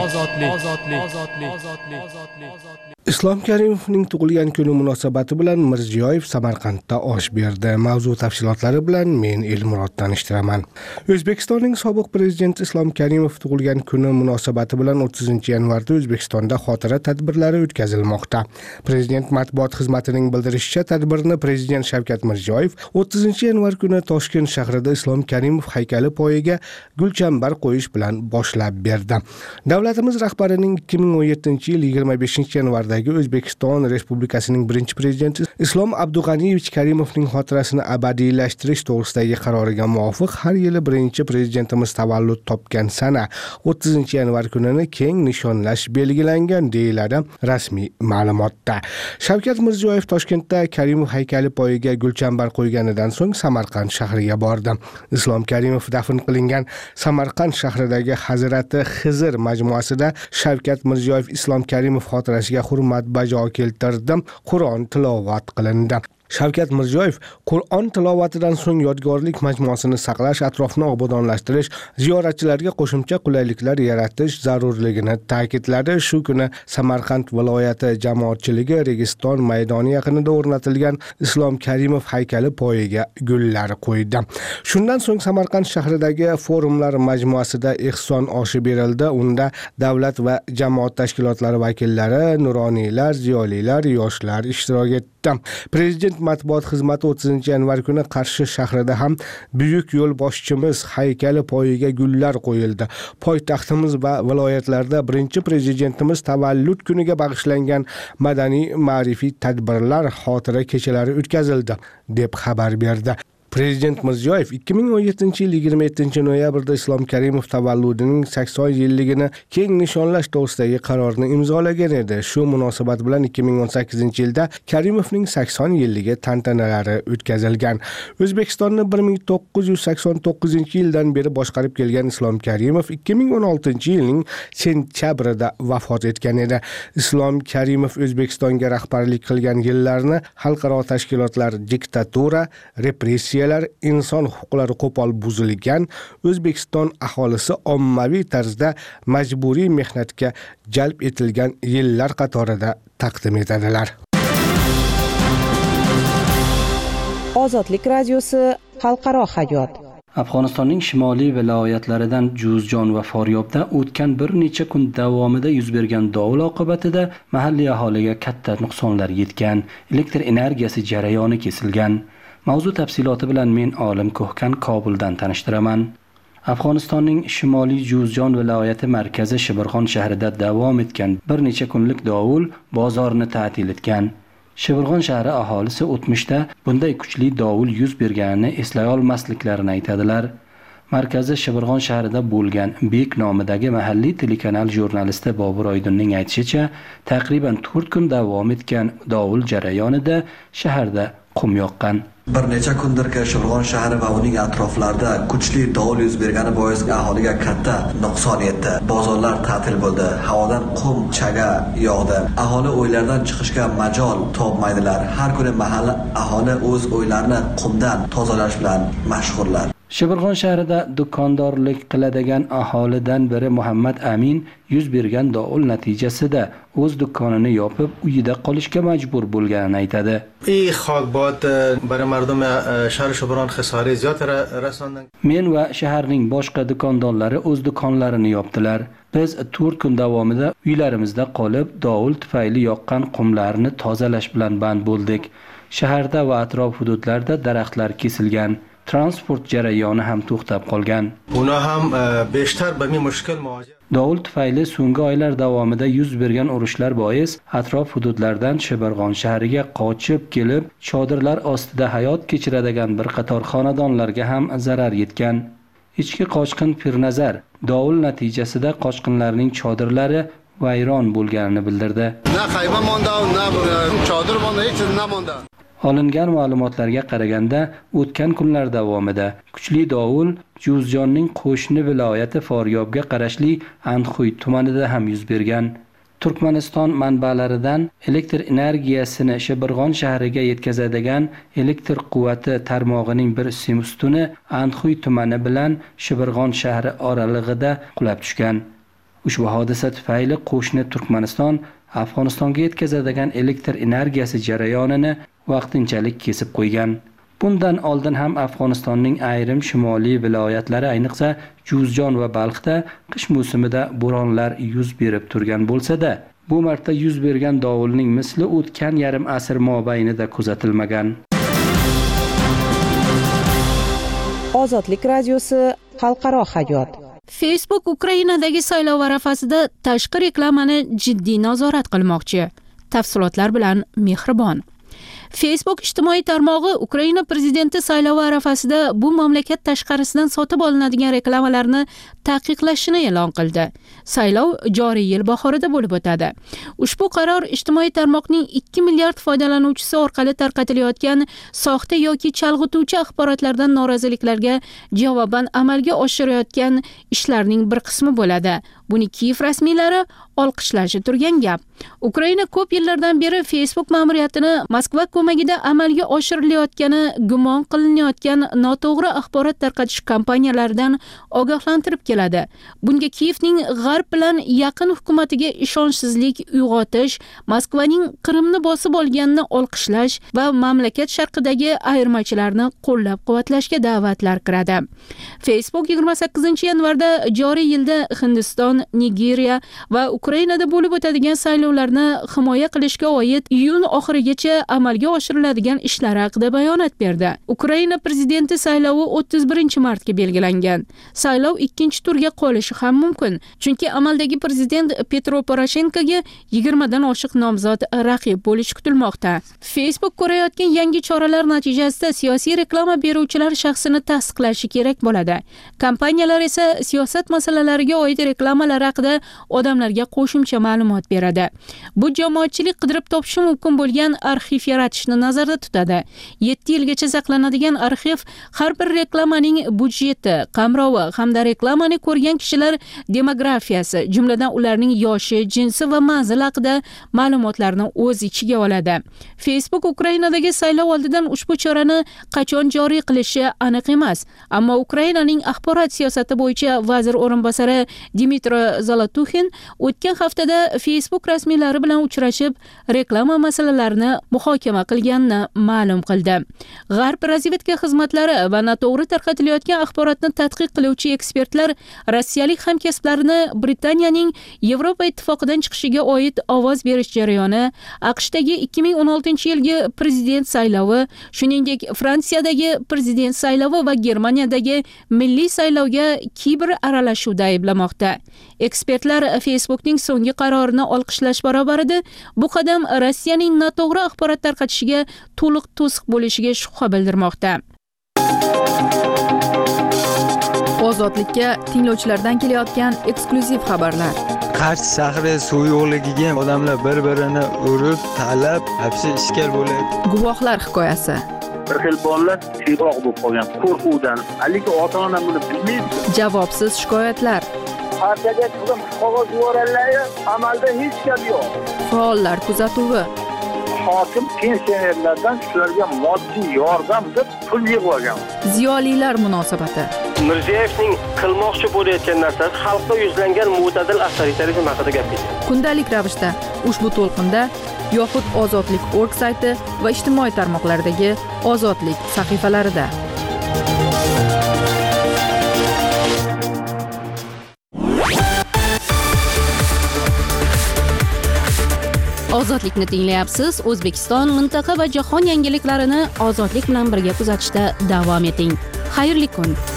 Islom Karimovning tug'ilgan kuni munosabati bilan Mirziyoyev Samarqandda osh berdi. Mavzu tafsilotlari bilan men Elmurod tanishtiraman. O'zbekistonning sobiq prezidenti Islom Karimov tug'ilgan kuni munosabati bilan o'ttizinchi yanvarda O'zbekistonda xotira tadbirlari o'tkazilmoqda. Prezident matbuot xizmatining bildirishicha, tadbirni Prezident Shavkat Mirziyoyev o'ttizinchi yanvar kuni Toshkent shahrida Islom Karimov haykali poyiga gulchambar qo'yish bilan boshlab berdi. Davlatimiz rahbarining ikki ming o'n yettinchi yil yigirma beshinchi yanvardagi O'zbekiston Respublikasining birinchi prezidenti Islom Abdug'aniyevich Karimovning xotirasini abadiylashtirish to'g'risidagi qaroriga muvofiq har yili birinchi prezidentimiz tavallud topgan sana o'ttizinchi yanvar kunini keng nishonlash belgilangan, deyiladi rasmiy ma'lumotda. Shavkat Mirziyoyev Toshkentda Karimov haykali poyiga gulchambar qo'yganidan so'ng Samarqand shahriga bordi. Islom Karimov dafn qilingan Samarqand shahridagi Hazrati Xizr majmuasida Shavkat Mirziyoyev Islom Karimov xotirasiga hurmat bajo keltirdi. Qur'on tilovat qilindi. Shavkat Mirziyoyev Qur'on tilovatidan so'ng yodgorlik majmuasini saqlash, atrofni obodonlashtirish, ziyoratchilarga qo'shimcha qulayliklar yaratish zarurligini ta'kidladi. Shu kuni Samarqand viloyati jamoatchiligi Registon maydoni yaqinida o'rnatilgan Islom Karimov haykali poyiga gullar qo'ydi. Shundan so'ng Samarqand shahridagi forumlar majmuasida ehson oshi berildi. Unda davlat va jamoat tashkilotlari vakillari, nuroniylar, ziyolilar, yoshlar ishtirok etdi. Prezident matbuot xizmati o'ttizinchi yanvar kuni Qarshi shahrida ham buyuk yo'lboshchimiz haykali poyiga gullar qo'yildi. Poytaxtimiz va viloyatlarda birinchi prezidentimiz tavallud kuniga bag'ishlangan madaniy ma'rifiy tadbirlar, xotira kechalari o'tkazildi, deb xabar berdi. Prezident Mirziyoyev ikki ming o'n yettinchi yil yigirma yettinchi noyabrda Islom Karimov tavalludining sakson yilligini keng nishonlash to'g'risidagi qarorni imzolagan edi. Shu munosabat bilan ikki ming o'n sakkizinchi yilda Karimovning sakson yilligi tantanalari o'tkazilgan. O'zbekistonni bir ming to'qqiz yuz sakson to'qqizinchi yildan beri boshqarib kelgan Islom Karimov ikki ming o'n oltinchi yilning sentyabrida vafot etgan edi. Islom Karimov O'zbekistonga rahbarlik qilgan yillarni xalqaro tashkilotlar diktatura, repressiya, inson huquqlari qo'pol buzilgan, O'zbekiston aholisi ommaviy tarzda majburiy mehnatga jalb etilgan yillar qatorida taqdim etadilar. Ozodlik radiosi, xalqaro hayot. Afg'onistonning shimoliy viloyatlaridan Juzjon va Faryobda o'tgan bir necha kun davomida yuz bergan dovul oqibatida mahalliy aholiga katta nuqsonlar yetgan, elektr energiyasi jarayoni kesilgan. Mavzu tafsiloti bilan men Olim Ko'hkan Kobuldan tanishtiraman. Afg'onistonning shimoliy Juzjon viloyati markazi Shibirg'on shahrida davom etgan bir necha kunlik dovul bozorni ta'til etgan. Shibirg'on shahri aholisi o'tmishda bunday kuchli dovul yuz berganini eslay olmasliklarini aytadilar. markazi Shibirg'on shahrida bo'lgan Bek nomidagi mahalliy telekanal jurnalisti Bobur Oydinning aytishicha, taqriban to'rt kun davom etgan dovul jarayonida shaharda qum yoqqan. Bir necha kundir Shibirg'on shahri va uning atroflarida kuchli dovul yuz bergani bois aholiga katta nuqson yetdi. Bozorlar ta'til bo'ldi, havodan qum chaga yog'di. Aholi o'ylaridan chiqishga majol topmaydilar. Har kuni mahalla aholi o'z o'ylarini qumdan tozalash bilan mashg'ullar. Shibirg'on shahrida do'kondorlik qiladigan aholidan biri Muhammad Amin yuz bergan dovul natijasida o'z do'konini yopib, uyida qolishga majbur bo'lganini aytadi. ای خاک باد برای مردم شهر شبرغان خساره زیاد رساندن. Men va shaharning boshqa do'kondorlari o'z do'konlarini yopdilar. Biz to'rt kun davomida uylarimizda qolib, dovul tufayli yoqqan qumlarni tozalash bilan band bo'ldik. Shaharda va atrof hududlarda daraxtlar kesilgan. Transport jarayoni ham to'xtab qolgan. Buna ham beshtar bir mushkil muvaja. Dovul tufayli so'nggi oylar davomida yuz bergan urushlar bois atrof hududlardan Shibirg'on shahriga qochib kelib, chodirlar ostida hayot kechiradigan bir qator xonadonlarga ham zarar yetgan. Ichki qochqin Pirnazar dovul natijasida qochqinlarning chodirlari vayron bo'lganini bildirdi. Na qayba monda, na chodir monda, hech nima monda. Olingan ma'lumotlarga qaraganda, o'tgan kunlar davomida kuchli dovul Juzjonning qo'shni viloyati Foryobga qarashli Anxuy tumanida ham yuz bergan. Turkmaniston manbalaridan elektr energiyasini Shibirg'on shahriga yetkazadigan elektr quvvati tarmog'ining bir ustuni Anxuy tumani bilan Shibirg'on shahri oralig'ida qulab tushgan. Ushbu hodisa tufayli qo'shni Turkmaniston Afg'onistonga yetkazadigan elektr energiyasi jarayonini vaqtinchalik kesib qo'ygan. Bundan oldin ham Afg'onistonning ayrim shimoliy viloyatlari, ayniqsa Juzjon va Balxda qish mavsumida bo'ronlar yuz berib turgan bo'lsa-da, bu marta yuz bergan dovulning misli o'tgan yarim asr mobaynida kuzatilmagan. Ozodlik radiosi xalqaro hayot. Facebook Ukrainadagi saylov arafasida tashqi reklamani jiddiy nazorat qilmoqchi. Tafsilotlar bilan Mehribon. Facebook ijtimoiy tarmog'i Ukraina prezidenti saylovi arafasida bu mamlakat tashqarisidan sotib olinadigan reklamalarni taqiqlashini e'lon qildi. Saylov joriy yil bahorida bo'lib o'tadi. Ushbu qaror ijtimoiy tarmoqning ikki milliard foydalanuvchisi orqali tarqatilayotgan soxta yoki chalg'ituvchi axborotlardan noroziliklarga javoban amalga oshirayotgan ishlarning bir qismi bo'ladi. Buni Kiyev rasmiylari olqishlashi turgan gap. Ukraina ko'p yillardan beri Facebook ma'muriyatini Moskva ko'magida amalga oshirilayotgani gumon qilinayotgan noto'g'ri axborot tarqatish kampaniyalaridan ogohlantirib keladi. Bunga Kiyevning G'arb bilan yaqin hukumatiga ishonchsizlik uyg'otish, Moskvaning Qrimni bosib olganini olqishlash va mamlakat sharqidagi ayirmachilarni qo'llab-quvvatlashga da'vatlar kiradi. Facebook yigirma sakkizinchi yanvarda joriy yilda Hindiston, Nigeriya va Ukrainada bo'lib o'tadigan saylovlarni himoya qilishga oid iyun oxirigacha amalga oshiriladigan ishlar haqida bayonot berdi. Ukraina prezidenti saylovi o'ttiz birinchi martga belgilangan. Saylov ikkinchi turga qolishi ham mumkin, chunki amaldagi prezident Petro Poroshenkoga yigirma dan oshiq nomzod raqib bo'lishi kutilmoqda. Facebook ko'rayotgan yangi choralar natijasida siyosiy reklama beruvchilar shaxsini tasdiqlashi kerak bo'ladi. Kompaniyalar esa siyosat masalalariga oid reklamalar haqida odamlarga qo'shimcha ma'lumot beradi. Bu jamoatchilik qidirib topishi mumkin bo'lgan arxiv yaratishni nazarda tutadi. yetti yilgacha saqlanadigan arxiv har bir reklamaning budjeti, qamrovi hamda reklamani ko'rgan kishilar demografiyasi, jumladan ularning yoshi, jinsi va manzili haqida ma'lumotlarni o'z ichiga oladi. Facebook Ukrainadagi saylov oldidan ushbu chorani qachon joriy qilishi aniq emas, ammo Ukrainaning axborot siyosati bo'yicha vazir o'rinbosari Dmitro Zolotuxin o'tgan haftada Facebook rasmiylari bilan uchrashib, reklama masalalarini muhokama qilganini ma'lum qildi. G'arb razvedka xizmatlari va noto'g'ri tarqatilayotgan axborotni tadqiq qiluvchi ekspertlar rossiyalik hamkasblarini Britaniyaning Yevropa ittifoqidan chiqishiga oid ovoz berish jarayoni, AQShdagi ikki ming o'n oltinchi yilgi prezident saylovi, shuningdek Fransiyadagi prezident saylovi va Germaniyadagi milliy saylovga kiber aralashuvda ayblamoqda. Ekspertlar Facebookning so'nggi qarorini olqishlash barobarida bu qadam Rossiyaning noto'g'ri axborot tarqatishiga to'liq to'siq bo'lishiga shubha bildirmoqda. Ozodlikka tinglovchilardan kelayotgan eksklyuziv xabarlar. Qarshi shahri suv yo'qligiga odamlar bir-birini urib, talab, hapsi ishkal bo'lyapti. Guvohlar hikoyasi. Bir xil bolalar tiyroq bo'lib qolgan qo'rquvdan, haligi ota-ona buni bilmaydi. Javobsiz shikoyatlar. Partiyaga turgan qog'oz yuborganlar, amalda hech gap yo'q. Faollar kuzatuvi. Hokim pensionerlardan shularga moddiy yordam deb pul yig'ib olgan. Ziyolilar munosabati. Mirziyoyevning qilmoqchi bo'layotgan narsasi xalqqa yuzlangan mo'tadil avtoritarizm haqida gap ketadi. Kundalik ravishda ushbu to'lqinda yoxud Ozodlik nokta org sayti va ijtimoiy tarmoqlardagi Ozodlik sahifalarida. Ozodlikni tinglayapsiz. O'zbekiston, mintaqa va jahon yangiliklarini ozodlik bilan birga kuzatishda davom eting. Xayrli kun.